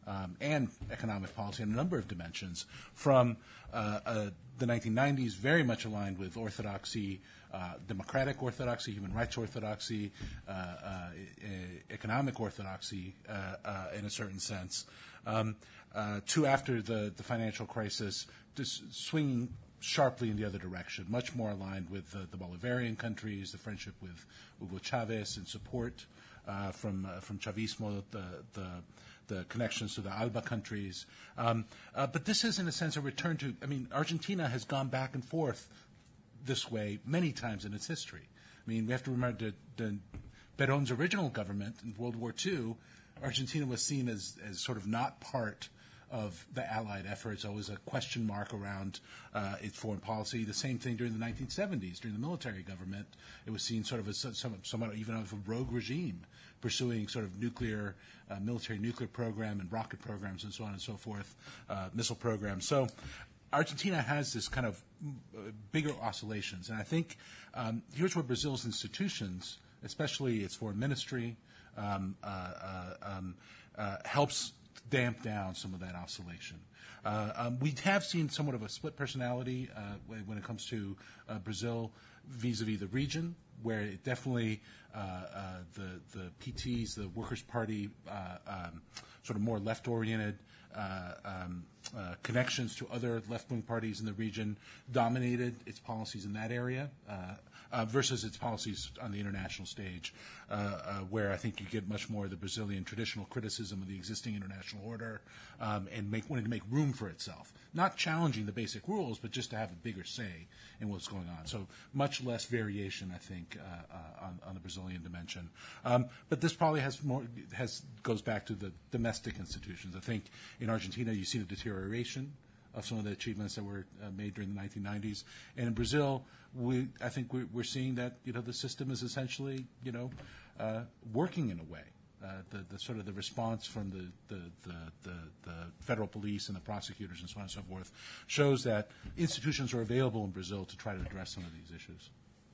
[SPEAKER 6] um, and economic policy in a number of dimensions, from uh, uh, the nineteen nineties, very much aligned with orthodoxy, uh, democratic orthodoxy, human rights orthodoxy, uh, uh, e- economic orthodoxy uh, uh, in a certain sense, um, uh, to after the, the financial crisis, just swinging sharply in the other direction, much more aligned with uh, the Bolivarian countries, the friendship with Hugo Chavez, and support uh, from uh, from Chavismo, the, the the connections to the ALBA countries. Um, uh, but this is, in a sense, a return to, I mean, Argentina has gone back and forth this way many times in its history. I mean, we have to remember that the Perón's original government in World War Two, Argentina was seen as, as sort of not part of the Allied efforts, always a question mark around uh, its foreign policy. The same thing during the nineteen seventies, during the military government. It was seen sort of as some, somewhat even of a rogue regime, pursuing sort of nuclear, uh, military nuclear program and rocket programs and so on and so forth, uh, missile programs. So Argentina has this kind of uh, bigger oscillations. And I think um, here's where Brazil's institutions, especially its foreign ministry, um, uh, uh, um, uh, helps damp down some of that oscillation. Uh, um, we have seen somewhat of a split personality uh, when it comes to uh, Brazil vis-a-vis the region, where it definitely uh, uh, the the P Ts, the Workers' Party, uh, um, sort of more left-oriented uh, um, uh, connections to other left-wing parties in the region dominated its policies in that area. Uh, Uh, versus its policies on the international stage, uh, uh, where I think you get much more of the Brazilian traditional criticism of the existing international order um, and make, wanting to make room for itself. Not challenging the basic rules, but just to have a bigger say in what's going on. So much less variation, I think, uh, uh, on, on the Brazilian dimension. Um, but this probably has more has goes back to the domestic institutions. I think in Argentina you see the deterioration of some of the achievements that were uh, made during the nineteen nineties. And in Brazil, we, I think we're, we're seeing that, you know, the system is essentially, you know, uh, working in a way. Uh, the, the sort of the response from the, the, the, the, the federal police and the prosecutors and so on and so forth shows that institutions are available in Brazil to try to address some of these issues.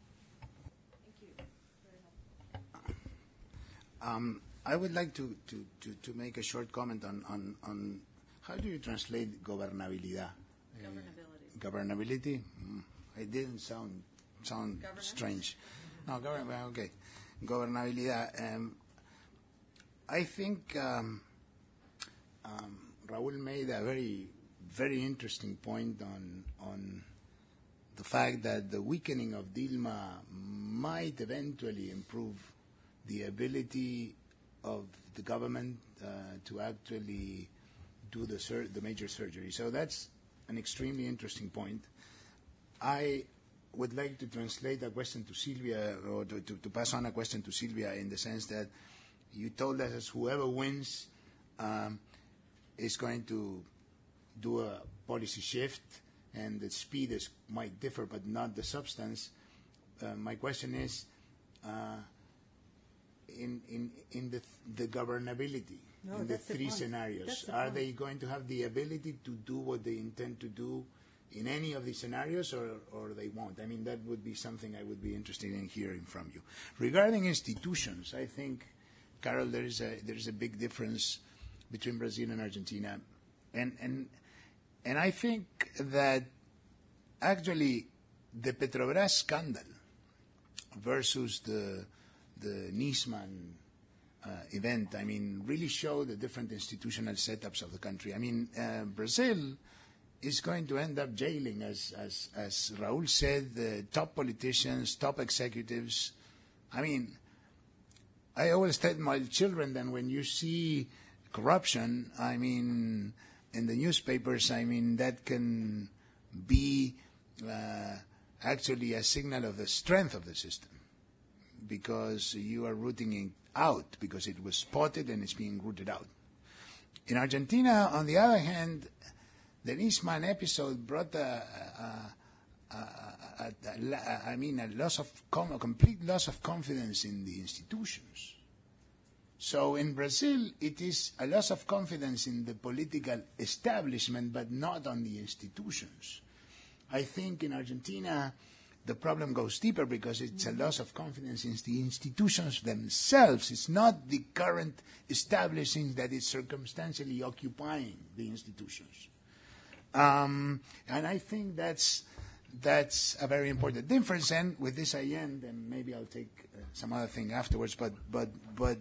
[SPEAKER 5] Thank you. Very helpful.
[SPEAKER 7] Um, I would like to, to, to, to make a short comment on, on, on how do you translate gobernabilidad?
[SPEAKER 5] Governability.
[SPEAKER 7] Uh, governability? Mm, it didn't sound sound strange. No, govern. Well, okay. Gobernabilidad. Um, I think um, um, Raúl made a very, very interesting point on on the fact that the weakening of Dilma might eventually improve the ability of the government uh, to actually do the sur- the major surgery. So that's an extremely interesting point. I would like to translate a question to Silvia, or to, to, to pass on a question to Silvia, in the sense that you told us as whoever wins um, is going to do a policy shift, and the speed is, might differ, but not the substance. Uh, my question is, uh, in in in the the governability,
[SPEAKER 4] No,
[SPEAKER 7] in the
[SPEAKER 4] that's the
[SPEAKER 7] three
[SPEAKER 4] point.
[SPEAKER 7] scenarios,
[SPEAKER 4] That's the
[SPEAKER 7] are
[SPEAKER 4] point.
[SPEAKER 7] they going to have the ability to do what they intend to do in any of these scenarios, or, or they won't? I mean, that would be something I would be interested in hearing from you. Regarding institutions, I think, Carol, there is a there is a big difference between Brazil and Argentina, and and and I think that actually the Petrobras scandal versus the the Nisman uh, event, I mean, really show the different institutional setups of the country. I mean, uh, Brazil is going to end up jailing, as as as Raúl said, the top politicians, top executives. I mean, I always tell my children that when you see corruption, I mean, in the newspapers, I mean, that can be uh, actually a signal of the strength of the system, because you are rooting it out, because it was spotted and it's being rooted out. In Argentina, on the other hand, the Nisman episode brought a, a, a, a, a, a I mean, a loss of com- a complete loss of confidence in the institutions. So in Brazil, it is a loss of confidence in the political establishment, but not on the institutions. I think in Argentina, the problem goes deeper because it's a loss of confidence in the institutions themselves. It's not the current establishing that is circumstantially occupying the institutions. Um, and I think that's that's a very important difference. And with this I end, and maybe I'll take uh, some other thing afterwards. But but but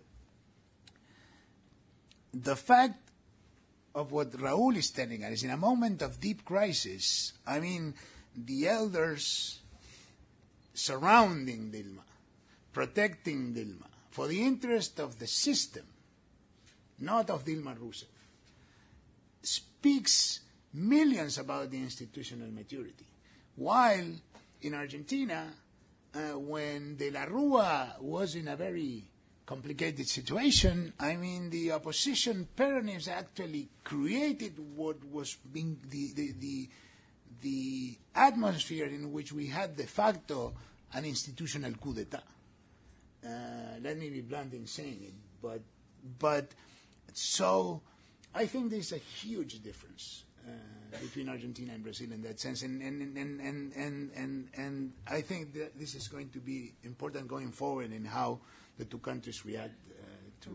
[SPEAKER 7] the fact of what Raúl is telling us is in a moment of deep crisis. I mean, the elders surrounding Dilma, protecting Dilma, for the interest of the system, not of Dilma Rousseff, speaks millions about the institutional maturity. While in Argentina, uh, when De la Rúa was in a very complicated situation, I mean, the opposition Peronism actually created what was being the, the, the, the atmosphere in which we had de facto an institutional coup d'etat. Uh, let me be blunt in saying it, but, but so I think there's a huge difference uh, between Argentina and Brazil in that sense, and and, and, and, and, and and I think that this is going to be important going forward in how the two countries react uh, to.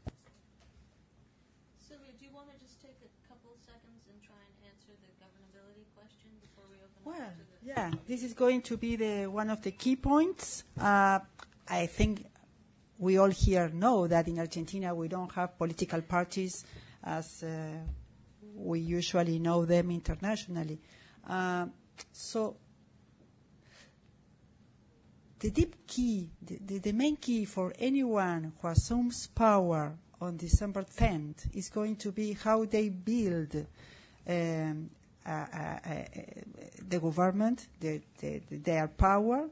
[SPEAKER 5] Sylvia, do you want to just take a couple seconds and try and answer the governability question before we open
[SPEAKER 4] Well,
[SPEAKER 5] up to the...
[SPEAKER 4] yeah, this is going to be the one of the key points. Uh, I think we all here know that in Argentina we don't have political parties as uh, we usually know them internationally. Uh, so the deep key, the, the, the main key for anyone who assumes power on December tenth is going to be how they build um, uh, uh, uh, the government, the, the, the, their power.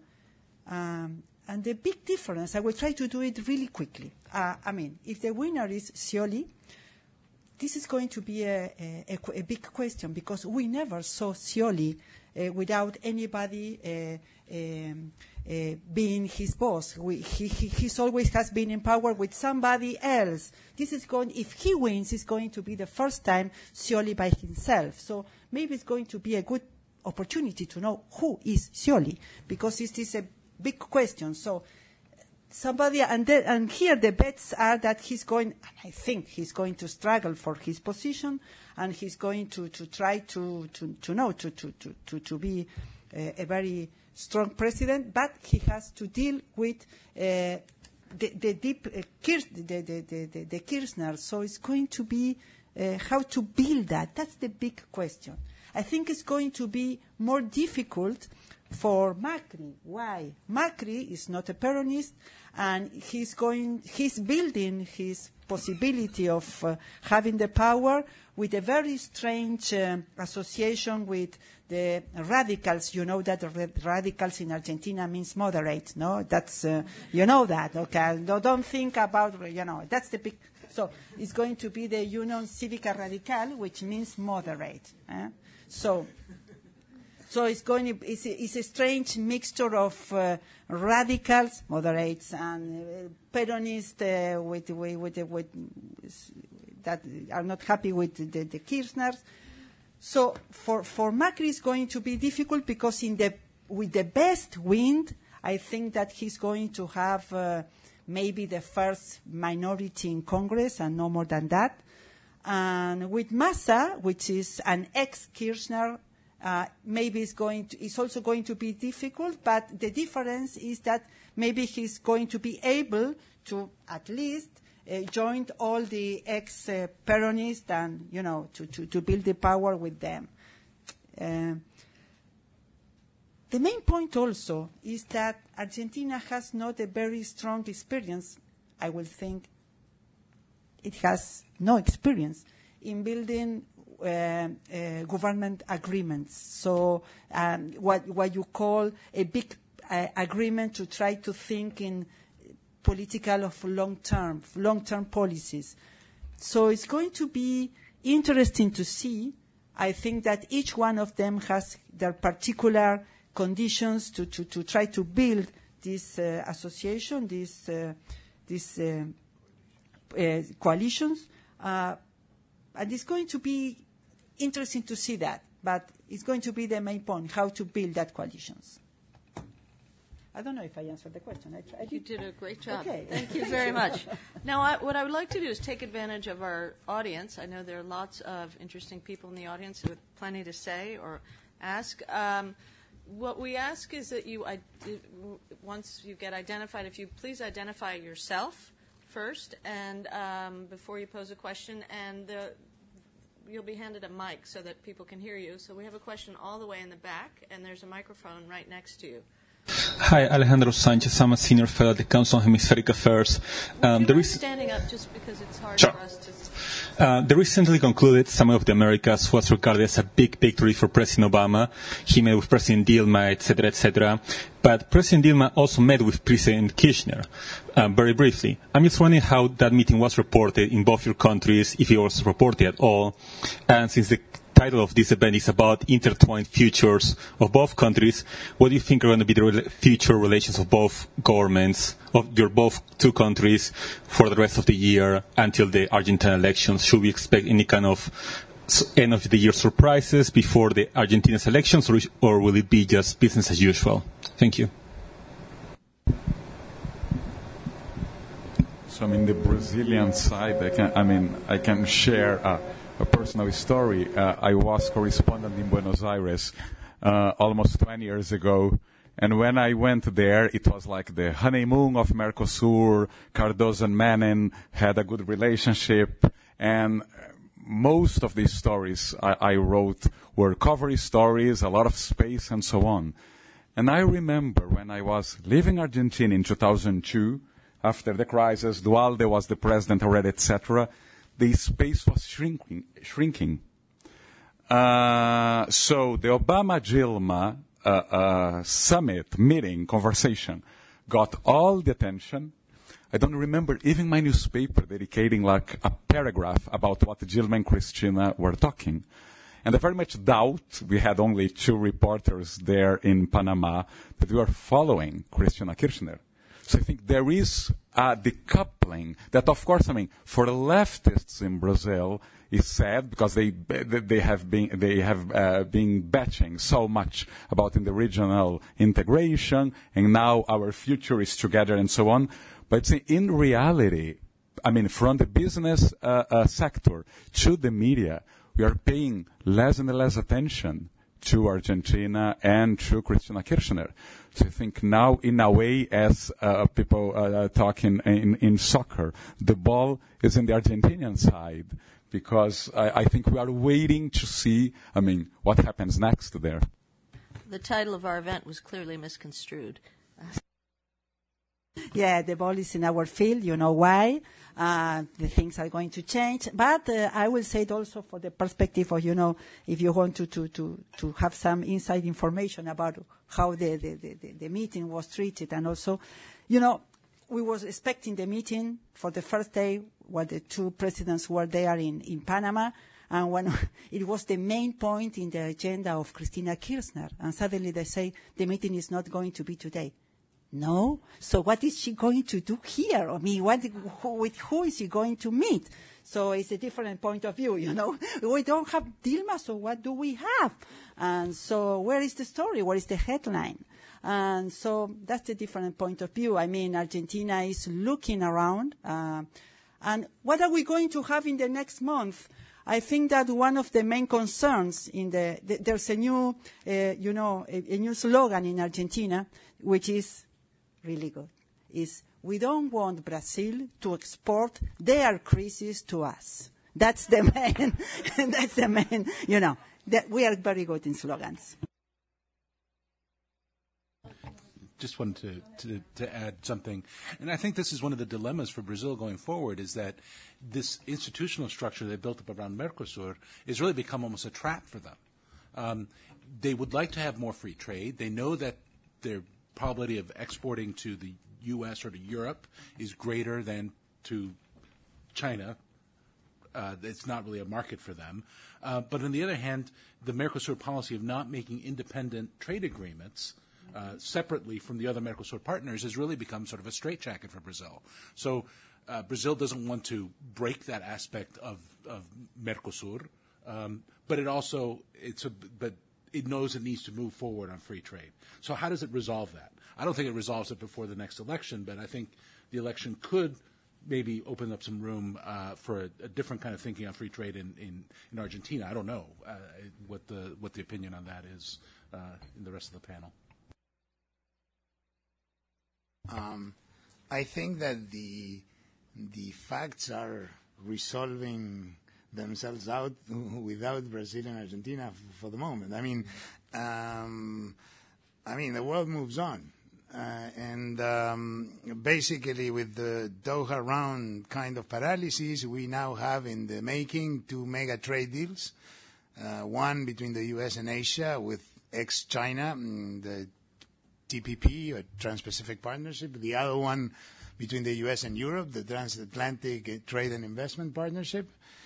[SPEAKER 4] Um, and the big difference, I will try to do it really quickly. Uh, I mean, if the winner is Scioli, this is going to be a, a, a big question because we never saw Scioli uh, without anybody uh, um, uh, being his boss. We, he, he he's always has been in power with somebody else. This is going, if he wins, it's going to be the first time Scioli by himself. So maybe it's going to be a good opportunity to know who is Scioli, because this is a big question. So somebody, and, the, and here the bets are that he's going, I think he's going to struggle for his position, and he's going to, to try to, to, to know, to, to, to, to be a, a very strong president, but he has to deal with uh, the, the deep, uh, Kir- the, the, the, the, the Kirchner. So it's going to be uh, how to build that. That's the big question. I think it's going to be more difficult for Macri. Why? Macri is not a Peronist, and he's going, he's building his possibility of uh, having the power with a very strange uh, association with the radicals. You know that the radicals in Argentina means moderate, no? That's, uh, you know that, okay? Don't, don't think about, you know, that's the big, so it's going to be the Union Cívica Radical, which means moderate. Eh? So, So it's going to, it's a, it's a strange mixture of uh, radicals, moderates, and uh, Peronists uh, with, with, with, with, that are not happy with the, the Kirchners. So for, for Macri it's going to be difficult because in the, with the best wind, I think that he's going to have uh, maybe the first minority in Congress and no more than that. And with Massa, which is an ex-Kirchner, Uh, maybe it's going to, it's also going to be difficult, but the difference is that maybe he's going to be able to at least uh, join all the ex-Peronists uh, and, you know, to, to, to build the power with them. Uh, the main point also is that Argentina has not a very strong experience, I will think it has no experience in building Uh, uh, government agreements. So um, what, what you call a big uh, agreement to try to think in political of long-term, long-term policies. So it's going to be interesting to see. I think that each one of them has their particular conditions to, to, to try to build this uh, association, this, uh, this uh, uh, coalitions. Uh, and it's going to be interesting to see that, but it's going to be the main point, how to build that coalitions. I don't know if I answered the question. I tried.
[SPEAKER 5] You did a great job.
[SPEAKER 4] Okay.
[SPEAKER 5] Thank you very much. Now, I, what I would like to do is take advantage of our audience. I know there are lots of interesting people in the audience with plenty to say or ask. Um, what we ask is that you, I, once you get identified, if you please identify yourself first and um, before you pose a question, and the, you'll be handed a mic so that people can hear you. So we have a question all the way in the back, and there's a microphone right next to you.
[SPEAKER 8] Hi, Alejandro Sanchez. I'm a senior fellow at the Council on Hemispheric Affairs.
[SPEAKER 5] Um, there is standing up just because it's hard
[SPEAKER 8] sure.
[SPEAKER 5] for us to.
[SPEAKER 8] Uh, the recently concluded Summit of the Americas was regarded as a big victory for President Obama. He met with President Dilma, et cetera, et cetera. But President Dilma also met with President Kirchner, uh, very briefly. I'm just wondering how that meeting was reported in both your countries, if it was reported at all. And since the title of this event is about intertwined futures of both countries, what do you think are going to be the re- future relations of both governments, of your both two countries, for the rest of the year until the Argentine elections? Should we expect any kind of end of the year surprises before the Argentina's elections, or, or will it be just business as usual? Thank you.
[SPEAKER 2] So, I mean, the Brazilian side, I can, I mean, I can share uh, a personal story. Uh, I was correspondent in Buenos Aires uh, almost twenty years ago, and when I went there, it was like the honeymoon of Mercosur. Cardoso and Menem had a good relationship, and most of these stories I, I wrote were cover stories, a lot of space, and so on. And I remember when I was leaving Argentina in two thousand two, after the crisis, Dualde was the president already, et cetera, the space was shrinking. shrinking. Uh, so the Obama-Dilma uh, uh, summit, meeting, conversation got all the attention. I don't remember even my newspaper dedicating like a paragraph about what Dilma and Cristina were talking. And I very much doubt, we had only two reporters there in Panama, that we were following Cristina Kirchner. So I think there is a decoupling that, of course, I mean, for the leftists in Brazil, is sad because they they have been they have uh, been batching so much about in the regional integration, and now our future is together and so on. But in reality, I mean, from the business uh, uh, sector to the media, we are paying less and less attention to Argentina and to Cristina Kirchner. So I think now, in a way, as uh, people uh, talk in, in, in soccer, the ball is in the Argentinian side, because I, I think we are waiting to see, I mean, what happens next there.
[SPEAKER 5] The title of our event was clearly misconstrued.
[SPEAKER 4] Yeah, the ball is in our field. You know why? Uh, the things are going to change. But uh, I will say it also for the perspective of, you know, if you want to, to, to, to have some inside information about how the, the, the, the meeting was treated. And also, you know, we was expecting the meeting for the first day when the two presidents were there in, in Panama. And when it was the main point in the agenda of Cristina Kirchner. And suddenly they say the meeting is not going to be today. No. So what is she going to do here? I mean, what, who, with who is she going to meet? So it's a different point of view, you know. We don't have Dilma, so what do we have? And so where is the story? Where is the headline? And so that's a different point of view. I mean, Argentina is looking around. Uh, and what are we going to have in the next month? I think that one of the main concerns in the, the there's a new, uh, you know, a, a new slogan in Argentina, which is really good, is we don't want Brazil to export their crisis to us. That's the main, that's the main, you know, that we are very good in slogans.
[SPEAKER 6] Just wanted to, to, to add something. And I think this is one of the dilemmas for Brazil going forward, is that this institutional structure they built up around Mercosur has really become almost a trap for them. Um, they would like to have more free trade. They know that their probability of exporting to the U S or to Europe is greater than to China. Uh, it's not really a market for them. Uh, but on the other hand, the Mercosur policy of not making independent trade agreements uh, separately from the other Mercosur partners has really become sort of a straitjacket for Brazil. So uh, Brazil doesn't want to break that aspect of, of Mercosur, um, but it also it's a, but it knows it needs to move forward on free trade. So how does it resolve that? I don't think it resolves it before the next election, but I think the election could maybe open up some room uh, for a, a different kind of thinking on free trade in, in, in Argentina. I don't know uh, what the what the opinion on that is uh, in the rest of the panel.
[SPEAKER 7] Um, I think that the the facts are resolving themselves out without Brazil and Argentina f- for the moment. I mean, um, I mean the world moves on. Uh, and um, basically, with the Doha round kind of paralysis, we now have in the making two mega trade deals. Uh, one between the U S and Asia with ex-China, the T P P, or Trans-Pacific Partnership. The other one between the U S and Europe, the Transatlantic Trade and Investment Partnership.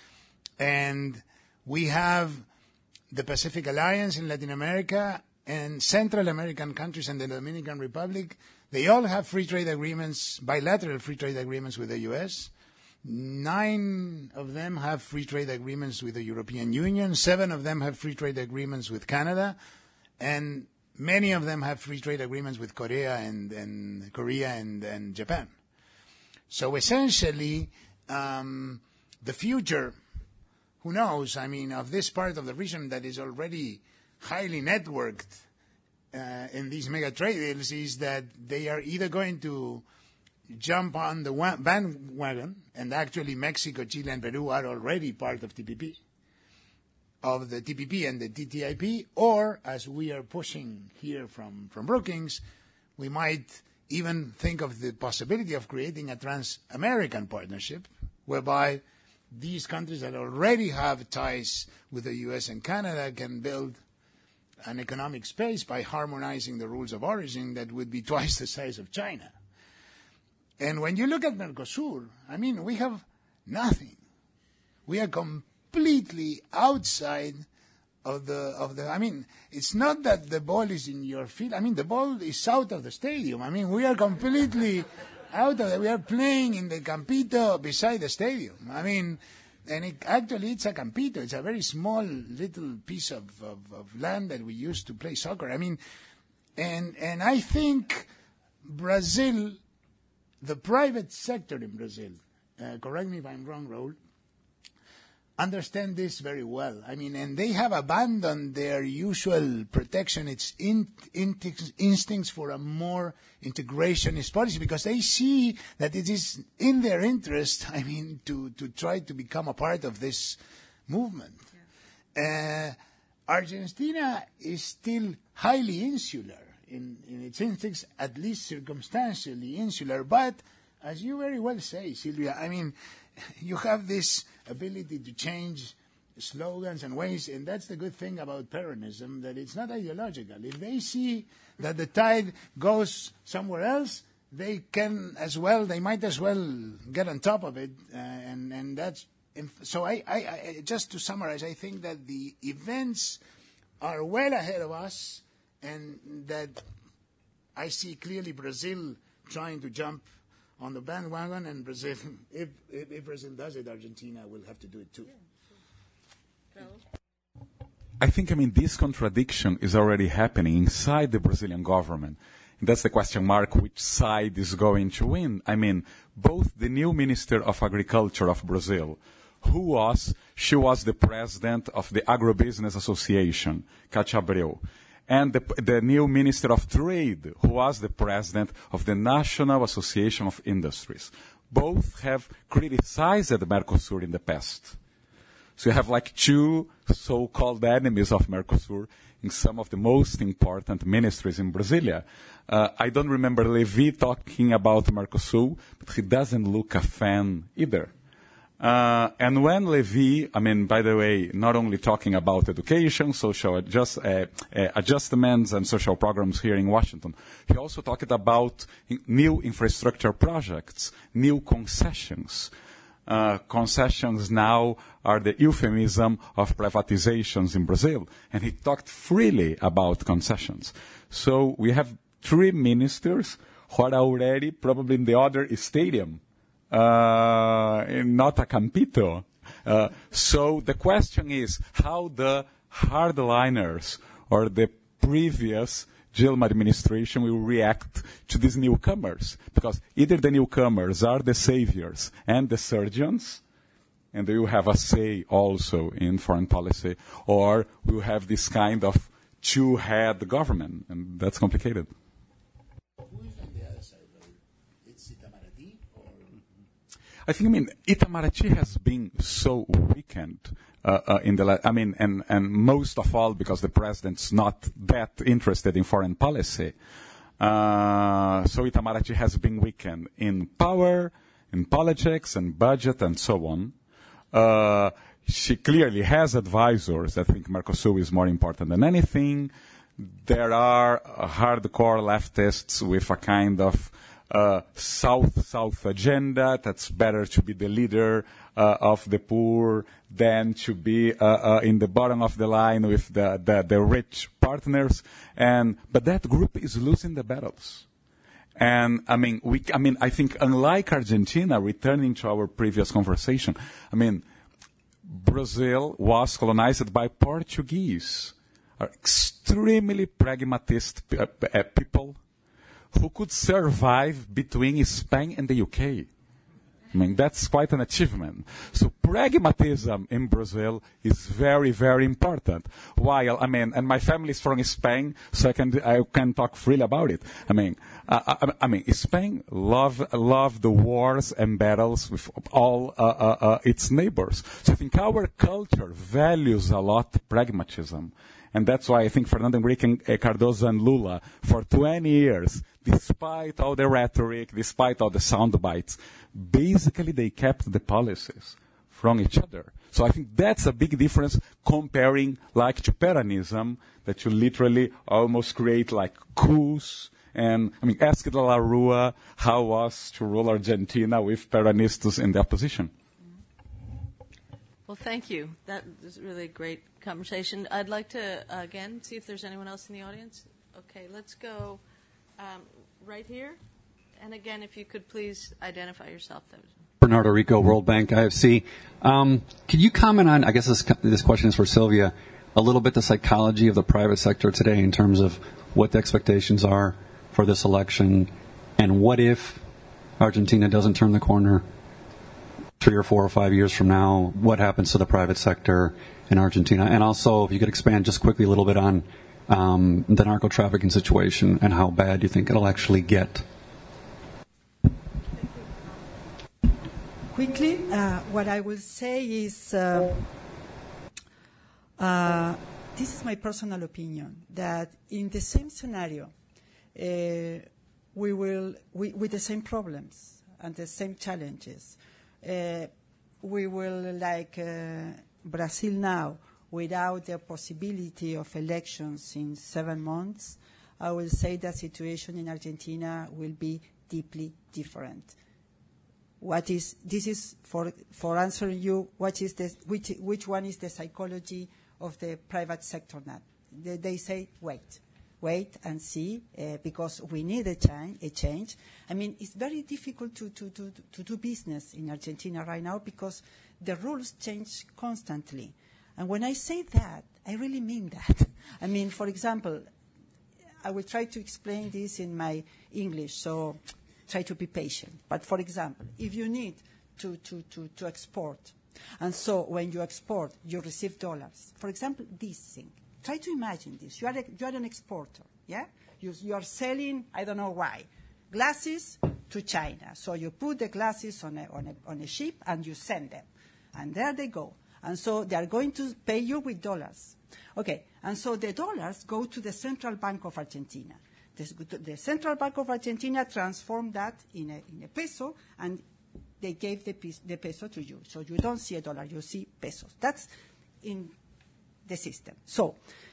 [SPEAKER 7] And we have the Pacific Alliance in Latin America, and Central American countries and the Dominican Republic. They all have free trade agreements, bilateral free trade agreements with the U S. Nine of them have free trade agreements with the European Union. Seven of them have free trade agreements with Canada. And many of them have free trade agreements with Korea and, and Korea and, and Japan. So essentially, um, the future, who knows, I mean, of this part of the region that is already highly networked uh, in these mega trade deals, is that they are either going to jump on the wa- bandwagon, and actually Mexico, Chile, and Peru are already part of T P P, of the T P P and the T T I P, or, as we are pushing here from, from Brookings, we might even think of the possibility of creating a trans-American partnership, whereby these countries that already have ties with the U S and Canada can build an economic space by harmonizing the rules of origin that would be twice the size of China. And when you look at Mercosur, I mean, we have nothing. We are completely outside of the, of the, I mean, it's not that the ball is in your field. I mean, the ball is out of the stadium. I mean, we are completely out of it. We are playing in the Campito beside the stadium. I mean, and it, actually it's a Campito. It's a very small little piece of, of, of land that we used to play soccer. I mean, and and I think Brazil, the private sector in Brazil, uh, correct me if I'm wrong, Raul, understand this very well. I mean, and they have abandoned their usual protectionist in, in, instincts for a more integrationist policy, because they see that it is in their interest, I mean, to, to try to become a part of this movement. Yeah. Uh, Argentina is still highly insular in, in its instincts, at least circumstantially insular. But, as you very well say, Silvia, I mean, you have this ability to change slogans and ways, and that's the good thing about Peronism, that it's not ideological. If they see that the tide goes somewhere else, they can as well, they might as well get on top of it, uh, and, and that's, so I, I, I, just to summarize, I think that the events are well ahead of us, and that I see clearly Brazil trying to jump on the bandwagon, and Brazil, if, if, if Brazil does it, Argentina will have to do it too.
[SPEAKER 5] Yeah, sure.
[SPEAKER 2] I think, I mean, this contradiction is already happening inside the Brazilian government. And that's the question mark, which side is going to win? I mean, both the new Minister of Agriculture of Brazil, who was, she was the president of the Agribusiness Association, Cátia Abreu, and the, the new Minister of Trade, who was the president of the National Association of Industries. Both have criticized Mercosur in the past. So you have like two so-called enemies of Mercosur in some of the most important ministries in Brasilia. Uh, I don't remember Levi talking about Mercosur, but he doesn't look a fan either. Uh, and when Levi, I mean, by the way, not only talking about education, social adjust, uh, uh, adjustments and social programs here in Washington, he also talked about new infrastructure projects, new concessions. Uh, concessions now are the euphemism of privatizations in Brazil, and he talked freely about concessions. So we have three ministers who are already probably in the other stadium. Uh, not a Campito. Uh, so the question is how the hardliners or the previous Dilma administration will react to these newcomers, because either the newcomers are the saviors and the surgeons, and they will have a say also in foreign policy, or we'll have this kind of two-head government, and that's complicated.
[SPEAKER 7] Who is on the other side? It's Itamaraty? Or?
[SPEAKER 2] I think, I mean, Itamaraty has been so weakened uh, uh, in the, la- I mean, and, and most of all because the president's not that interested in foreign policy. Uh, so Itamaraty has been weakened in power, in politics, and budget, and so on. Uh, she clearly has advisors. I think Mercosur is more important than anything. There are uh, hardcore leftists with a kind of uh, South-South agenda. That's better to be the leader uh, of the poor than to be uh, uh, in the bottom of the line with the, the, the rich partners. And but that group is losing the battles. And I mean, we, I mean, I think unlike Argentina, returning to our previous conversation, I mean, Brazil was colonized by Portuguese, are extremely pragmatist uh, uh, people who could survive between Spain and the U K. I mean, that's quite an achievement. So pragmatism in Brazil is very, very important. While, I mean, and my family is from Spain, so I can, I can talk freely about it. I mean, uh, I, I mean, Spain love, love the wars and battles with all uh, uh, uh, its neighbors. So I think our culture values a lot pragmatism. And that's why I think Fernando Henrique Cardoso and Lula, for twenty years, despite all the rhetoric, despite all the sound bites, basically they kept the policies from each other. So I think that's a big difference comparing like to Peronism, that you literally almost create like coups. And I mean, ask De La Rua how it was to rule Argentina with Peronistas in the opposition.
[SPEAKER 5] Well, thank you. That was really a great conversation. I'd like to, uh, again, see if there's anyone else in the audience. Okay, let's go um, right here. And again, if you could please identify yourself.
[SPEAKER 9] Bernardo Rico, World Bank, I F C. Um, could you comment on, I guess this, this question is for Sylvia, a little bit the psychology of the private sector today in terms of what the expectations are for this election, and what if Argentina doesn't turn the corner three or four or five years from now, what happens to the private sector in Argentina? And also, if you could expand just quickly a little bit on um, the narco-trafficking situation and how bad you think it'll actually get.
[SPEAKER 4] Quickly, uh, what I will say is, uh, uh, this is my personal opinion, that in the same scenario, uh, we will, we, with the same problems and the same challenges, Uh, we will, like uh, Brazil now, without the possibility of elections in seven months, I will say the situation in Argentina will be deeply different. What is this is for for answering you? What is the which which one is the psychology of the private sector now? They, they say wait. Wait and see, uh, because we need a change, a change. I mean, it's very difficult to, to, to, to do business in Argentina right now because the rules change constantly. And when I say that, I really mean that. I mean, for example, I will try to explain this in my English, so try to be patient. But for example, if you need to, to, to, to export, and so when you export, you receive dollars. For example, this thing. Try to imagine this. You are, a, you are an exporter, yeah? You, you are selling, I don't know why, glasses to China. So you put the glasses on a, on, a, on a ship and you send them. And there they go. And so they are going to pay you with dollars. Okay, and so the dollars go to the Central Bank of Argentina. The, the Central Bank of Argentina transformed that in a, in a peso, and they gave the, the peso to you. So you don't see a dollar, you see pesos. That's in the system. So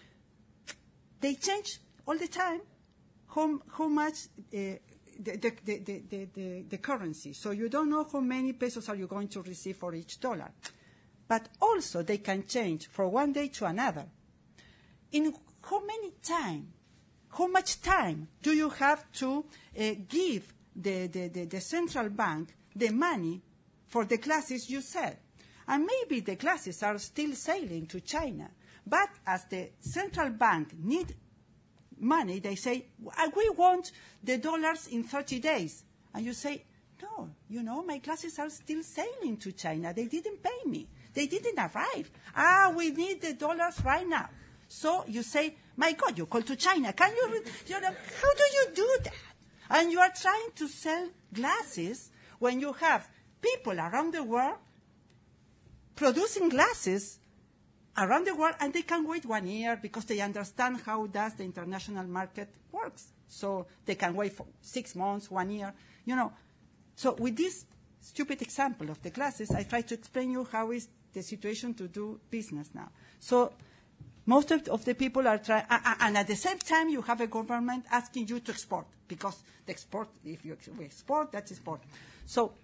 [SPEAKER 4] they change all the time how, how much uh, the, the, the, the, the, the currency. So you don't know how many pesos are you going to receive for each dollar. But also they can change from one day to another. In how many time, how much time do you have to uh, give the, the, the, the central bank the money for the glasses you sell? And maybe the glasses are still sailing to China. But as the central bank need money, they say, we want the dollars in thirty days. And you say, no, you know, my glasses are still sailing to China. They didn't pay me. They didn't arrive. Ah, we need the dollars right now. So you say, my God, you call to China. Can you, re- you know, how do you do that? And you are trying to sell glasses when you have people around the world producing glasses around the world, and they can wait one year because they understand how does the international market works. So they can wait for six months, one year, you know. So with this stupid example of the glasses, I try to explain you how is the situation to do business now. So most of, of the people are trying, uh, and at the same time you have a government asking you to export, because the export, if you export, that's export. So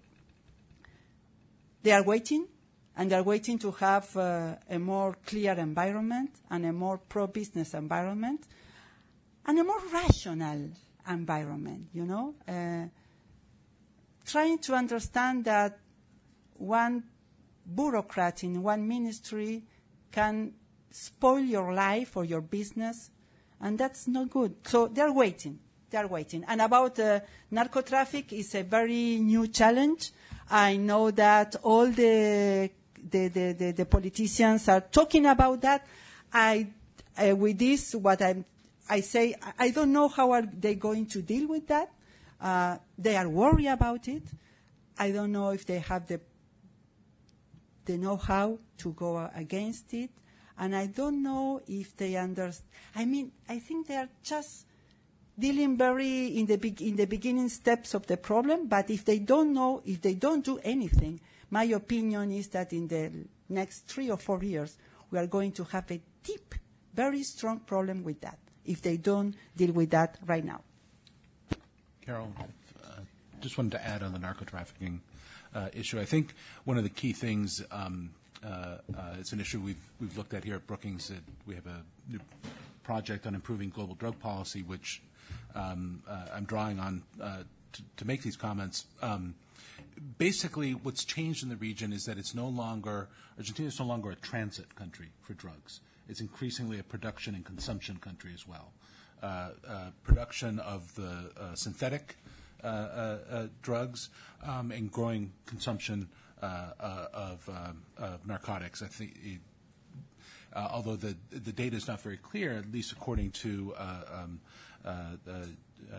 [SPEAKER 4] they are waiting, and they are waiting to have uh, a more clear environment and a more pro-business environment and a more rational environment, you know. Uh, trying to understand that one bureaucrat in one ministry can spoil your life or your business, and that's not good. So they're waiting. They're waiting. And about uh, narco traffic is a very new challenge. I know that all the the, the, the, the politicians are talking about that. I, uh, with this, what I'm, I say, I don't know how are they going to deal with that. Uh, they are worried about it. I don't know if they have the the know-how to go against it. And I don't know if they understand. I mean, I think they are just dealing very in the be- in the beginning steps of the problem. But if they don't know, if they don't do anything, my opinion is that in the next three or four years, we are going to have a deep, very strong problem with that, if they don't deal with that right now.
[SPEAKER 6] Carol, uh, just wanted to add on the narco-trafficking uh, issue. I think one of the key things, um, uh, uh, it's an issue we've, we've looked at here at Brookings. That we have a new project on improving global drug policy, which um, uh, I'm drawing on uh, to, to make these comments. Um, Basically, what's changed in the region is that it's no longer, Argentina is no longer a transit country for drugs. It's increasingly a production and consumption country as well. Uh, uh, production of the uh, synthetic uh, uh, uh, drugs um, and growing consumption uh, uh, of, um, of narcotics. I think, it, uh, although the the data is not very clear, at least according to uh, um, uh, uh, uh,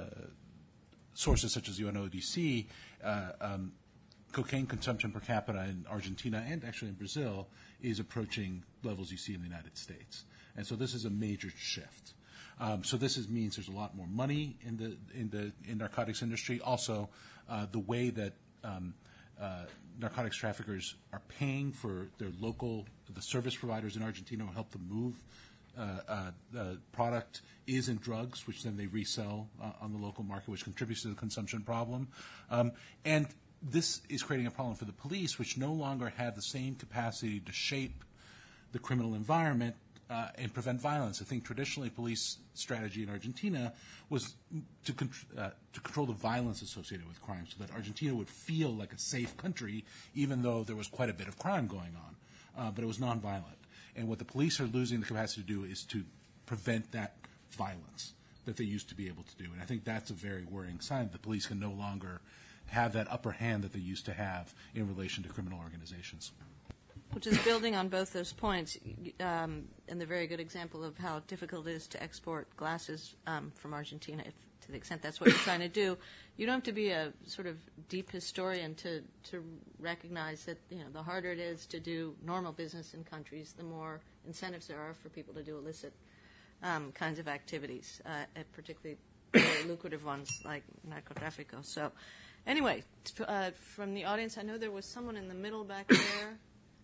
[SPEAKER 6] sources such as U N O D C, uh, um, cocaine consumption per capita in Argentina and actually in Brazil is approaching levels you see in the United States. And so this is a major shift. Um, so this is, means there's a lot more money in the in the in narcotics industry. Also, uh, the way that um, uh, narcotics traffickers are paying for their local, the service providers in Argentina who help them move uh, uh, the product is in drugs, which then they resell uh, on the local market, which contributes to the consumption problem. Um, and this is creating a problem for the police, which no longer have the same capacity to shape the criminal environment uh, and prevent violence. I think traditionally police strategy in Argentina was to, con- uh, to control the violence associated with crime so that Argentina would feel like a safe country, even though there was quite a bit of crime going on. Uh, but it was nonviolent. And what the police are losing the capacity to do is to prevent that violence that they used to be able to do. And I think that's a very worrying sign that the police can no longer have that upper hand that they used to have in relation to criminal organizations.
[SPEAKER 5] Which is building on both those points, um, and the very good example of how difficult it is to export glasses um, from Argentina, if, to the extent that's what you're trying to do. You don't have to be a sort of deep historian to, to recognize that, you know, the harder it is to do normal business in countries, the more incentives there are for people to do illicit um, kinds of activities, uh, and particularly very lucrative ones like narcotráfico. So anyway, t- uh, from the audience, I know there was someone in the middle back there.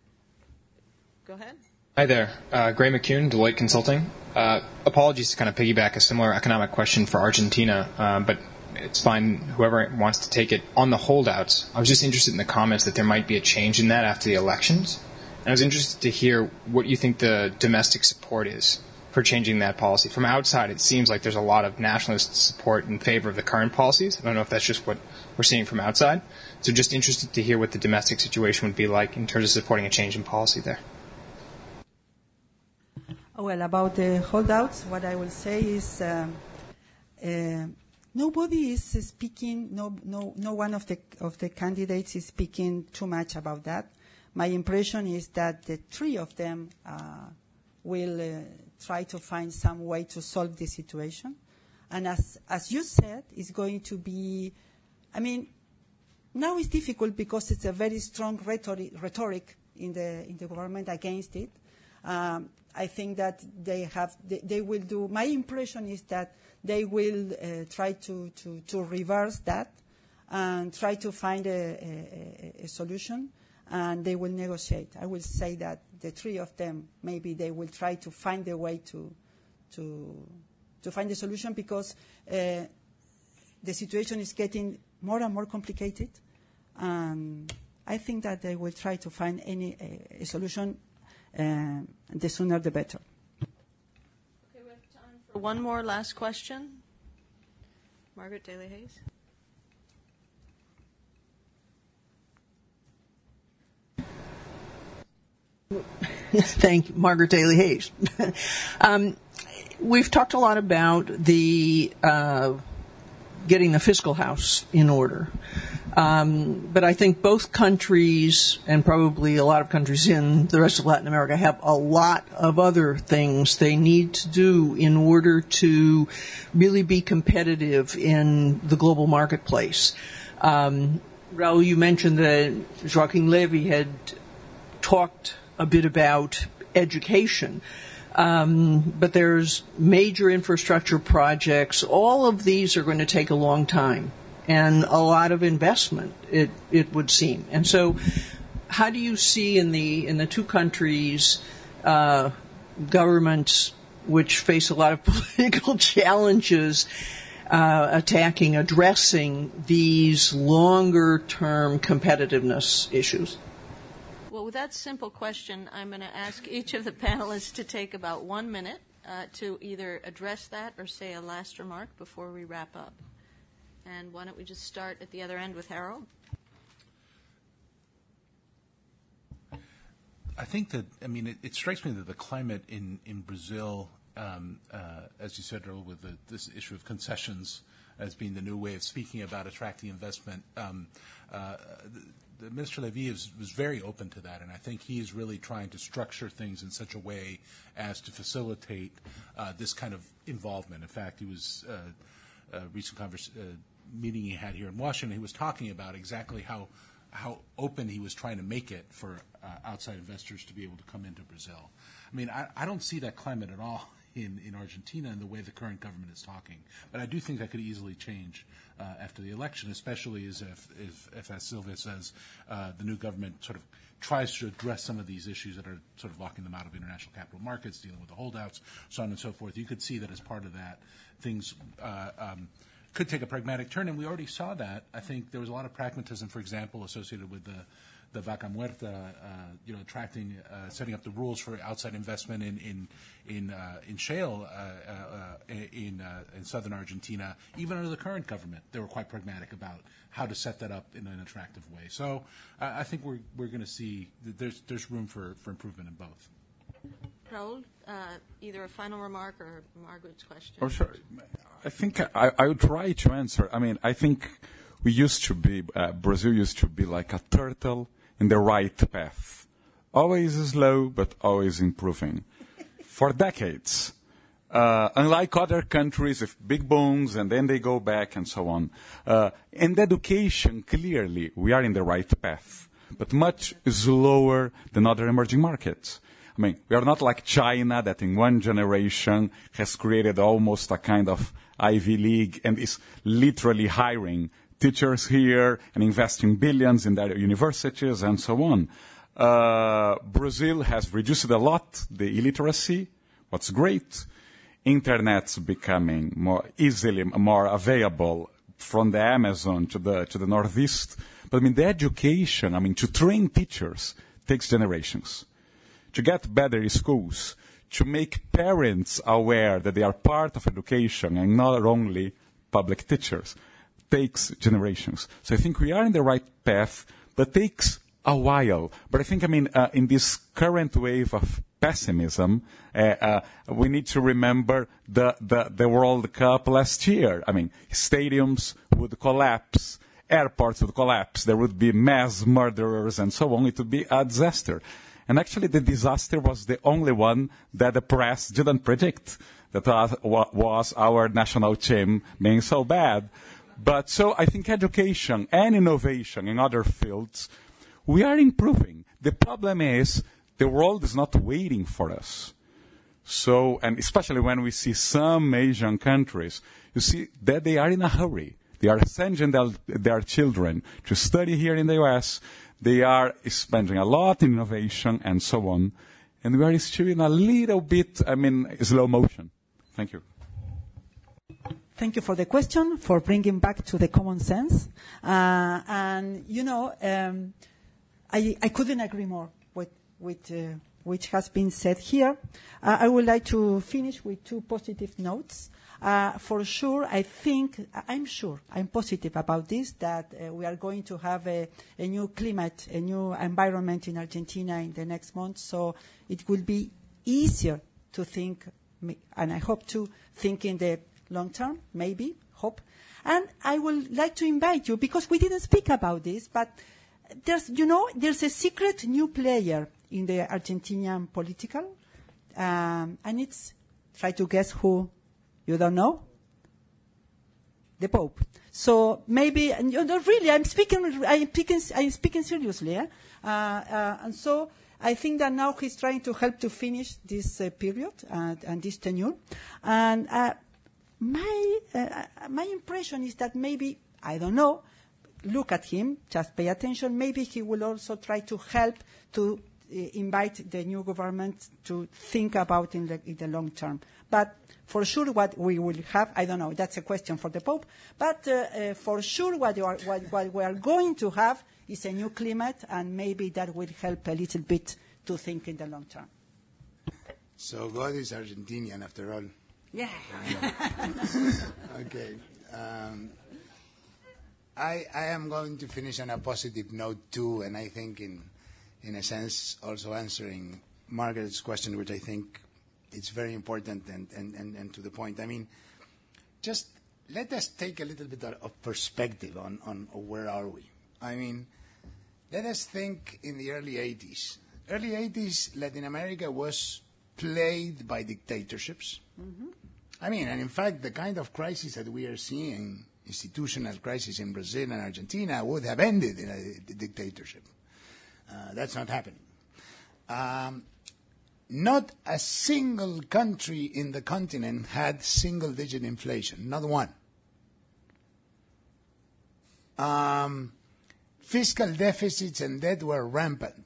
[SPEAKER 5] Go ahead.
[SPEAKER 10] Hi there. Uh, Gray McCune, Deloitte Consulting. Uh, apologies to kind of piggyback a similar economic question for Argentina, uh, but it's fine, whoever wants to take it. On the holdouts, I was just interested in the comments that there might be a change in that after the elections. And I was interested to hear what you think the domestic support is for changing that policy. From outside, it seems like there's a lot of nationalist support in favor of the current policies. I don't know if that's just what we're seeing from outside. So just interested to hear what the domestic situation would be like in terms of supporting a change in policy there.
[SPEAKER 4] Well, about the holdouts, what I will say is um, uh, nobody is speaking. No, no, no one of the of the candidates is speaking too much about that. My impression is that the three of them uh, will uh, try to find some way to solve the situation. And as as you said, it's going to be. I mean, now it's difficult because it's a very strong rhetoric, rhetoric in the in the government against it. Um, I think that they have, they, they will do, my impression is that they will uh, try to, to, to reverse that and try to find a, a, a solution, and they will negotiate. I will say that the three of them, maybe they will try to find a way to, to, to find a solution, because uh, the situation is getting more and more complicated, and I think that they will try to find any a, a solution. Uh, the sooner the better.
[SPEAKER 5] Okay, we have time for one more last question. Margaret Daly Hayes.
[SPEAKER 11] Thank you, Margaret Daly Hayes. um, we've talked a lot about the uh, getting the fiscal house in order. Um, but I think both countries, and probably a lot of countries in the rest of Latin America, have a lot of other things they need to do in order to really be competitive in the global marketplace. Um, Raul, you mentioned that Joaquin Levy had talked a bit about education. Um, but there's major infrastructure projects. All of these are going to take a long time and a lot of investment, it, it would seem. And so how do you see in the in the two countries uh, governments which face a lot of political challenges uh, attacking, addressing these longer-term competitiveness issues?
[SPEAKER 5] Well, with that simple question, I'm going to ask each of the panelists to take about one minute uh, to either address that or say a last remark before we wrap up. And why don't we just start at the other end with Harold?
[SPEAKER 6] I think that, I mean, it, it strikes me that the climate in, in Brazil, um, uh, as you said, Earl, with the, this issue of concessions as being the new way of speaking about attracting investment, um, uh, the, the Minister Levy is, was very open to that, and I think he's really trying to structure things in such a way as to facilitate uh, this kind of involvement. In fact, he was uh, a recent convers- uh, meeting he had here in Washington, he was talking about exactly how how open he was trying to make it for uh, outside investors to be able to come into Brazil. I mean, I, I don't see that climate at all in, in Argentina in the way the current government is talking. But I do think that could easily change uh, after the election, especially as if, if, if as Sylvia says, uh, the new government sort of tries to address some of these issues that are sort of locking them out of international capital markets, dealing with the holdouts, so on and so forth. You could see that as part of that, things uh, um, could take a pragmatic turn, and we already saw that. I think there was a lot of pragmatism, for example, associated with the, the Vaca Muerta, uh, you know, attracting, uh, setting up the rules for outside investment in in in, uh, in shale uh, uh, in uh, in southern Argentina. Even under the current government, they were quite pragmatic about how to set that up in an attractive way. So uh, I think we're we're going to see that there's there's room for, for improvement in both.
[SPEAKER 5] Raul, uh, either a final remark or Margaret's question.
[SPEAKER 2] Oh, sure. I think I, I would try to answer. I mean, I think we used to be, uh, Brazil used to be like a turtle in the right path. Always slow, but always improving. For decades. Uh, unlike other countries with big booms and then they go back and so on. Uh, and education, clearly, we are in the right path, but much slower than other emerging markets. I mean, we are not like China that in one generation has created almost a kind of Ivy League and is literally hiring teachers here and investing billions in their universities and so on. Uh, Brazil has reduced a lot the illiteracy. What's great? Internet's becoming more easily, more available from the Amazon to the, to the Northeast. But I mean, the education, I mean, to train teachers takes generations. To get better schools, to make parents aware that they are part of education and not only public teachers, takes generations. So I think we are in the right path, but takes a while. But I think, I mean, uh, in this current wave of pessimism, uh, uh, we need to remember the, the, the World Cup last year. I mean, stadiums would collapse, airports would collapse, there would be mass murderers and so on. It would be a disaster. And actually the disaster was the only one that the press didn't predict, that was, was our national team being so bad. But so I think education and innovation in other fields, we are improving. The problem is the world is not waiting for us. So, and especially when we see some Asian countries, you see that they are in a hurry. They are sending their, their children to study here in the U S. They are spending a lot in innovation and so on. And we are still in a little bit, I mean, slow motion. Thank you.
[SPEAKER 4] Thank you for the question, for bringing back to the common sense. Uh, and, you know, um, I, I couldn't agree more with, with uh, which has been said here. Uh, I would like to finish with two positive notes. Uh, for sure, I think, I'm sure, I'm positive about this, that uh, we are going to have a, a new climate, a new environment in Argentina in the next month, so it will be easier to think, and I hope to think in the long term, maybe, hope. And I would like to invite you, because we didn't speak about this, but there's, you know, there's a secret new player in the Argentinian political, um, and it's, try to guess who. You don't know? The Pope. So maybe, and you know, really, I'm speaking, I'm speaking, I'm speaking seriously. Eh? Uh, uh, and so I think that now he's trying to help to finish this uh, period uh, and this tenure. And uh, my uh, my impression is that maybe, I don't know, look at him, just pay attention. Maybe he will also try to help to uh, invite the new government to think about in the, in the long term. But for sure, what we will have, I don't know, that's a question for the Pope, but uh, uh, for sure what, you are, what, what we are going to have is a new climate, and maybe that will help a little bit to think in the long term.
[SPEAKER 7] So God is Argentinian after all.
[SPEAKER 4] Yeah.
[SPEAKER 7] Okay. Um, I, I am going to finish on a positive note too, and I think in, in a sense also answering Margaret's question, which I think it's very important and, and, and, and to the point. I mean, just let us take a little bit of perspective on, on where are we. I mean, let us think in the early eighties. Early eighties, Latin America was plagued by dictatorships. Mm-hmm. I mean, and in fact, the kind of crisis that we are seeing, institutional crisis in Brazil and Argentina, would have ended in a dictatorship. Uh, that's not happening. Um, Not a single country in the continent had single-digit inflation, not one. Um, fiscal deficits and debt were rampant.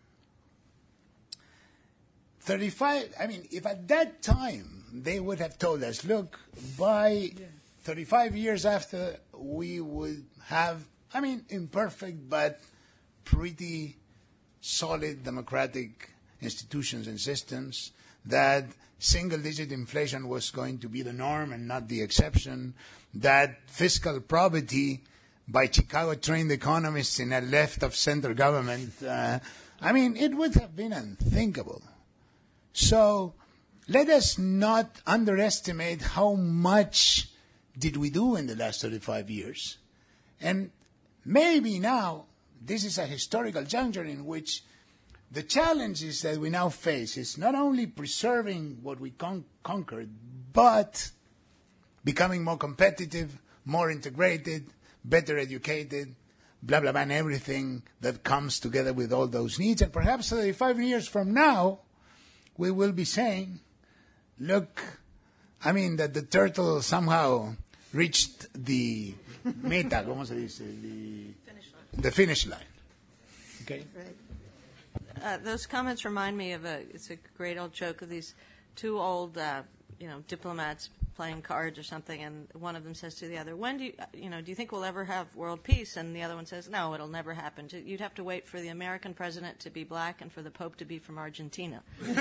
[SPEAKER 7] thirty-five, I mean, if at that time they would have told us, look, by thirty-five years after, we would have, I mean, imperfect but pretty solid democratic institutions and systems, that single-digit inflation was going to be the norm and not the exception, that fiscal probity by Chicago-trained economists in a left-of-center government, uh, I mean, it would have been unthinkable. So let us not underestimate how much did we do in the last thirty-five years. And maybe now, this is a historical juncture in which the challenges that we now face is not only preserving what we con- conquered, but becoming more competitive, more integrated, better educated, blah, blah, blah, and everything that comes together with all those needs. And perhaps thirty-five years from now, we will be saying, look, I mean, that the turtle somehow reached the meta, ¿cómo se dice? The finish line. The finish line. Okay?
[SPEAKER 5] Right. Uh, those comments remind me of a, it's a great old joke of these two old, uh, you know, diplomats playing cards or something, and one of them says to the other, when do you, you know, do you think we'll ever have world peace? And the other one says, no, it'll never happen. You'd have to wait for the American president to be black and for the Pope to be from Argentina.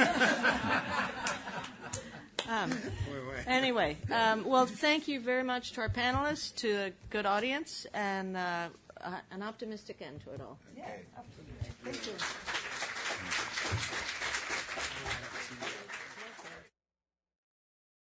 [SPEAKER 5] um, anyway, um, well, thank you very much to our panelists, to a good audience, and uh, uh, an optimistic end to it all.
[SPEAKER 4] Yeah, absolutely. Thank you.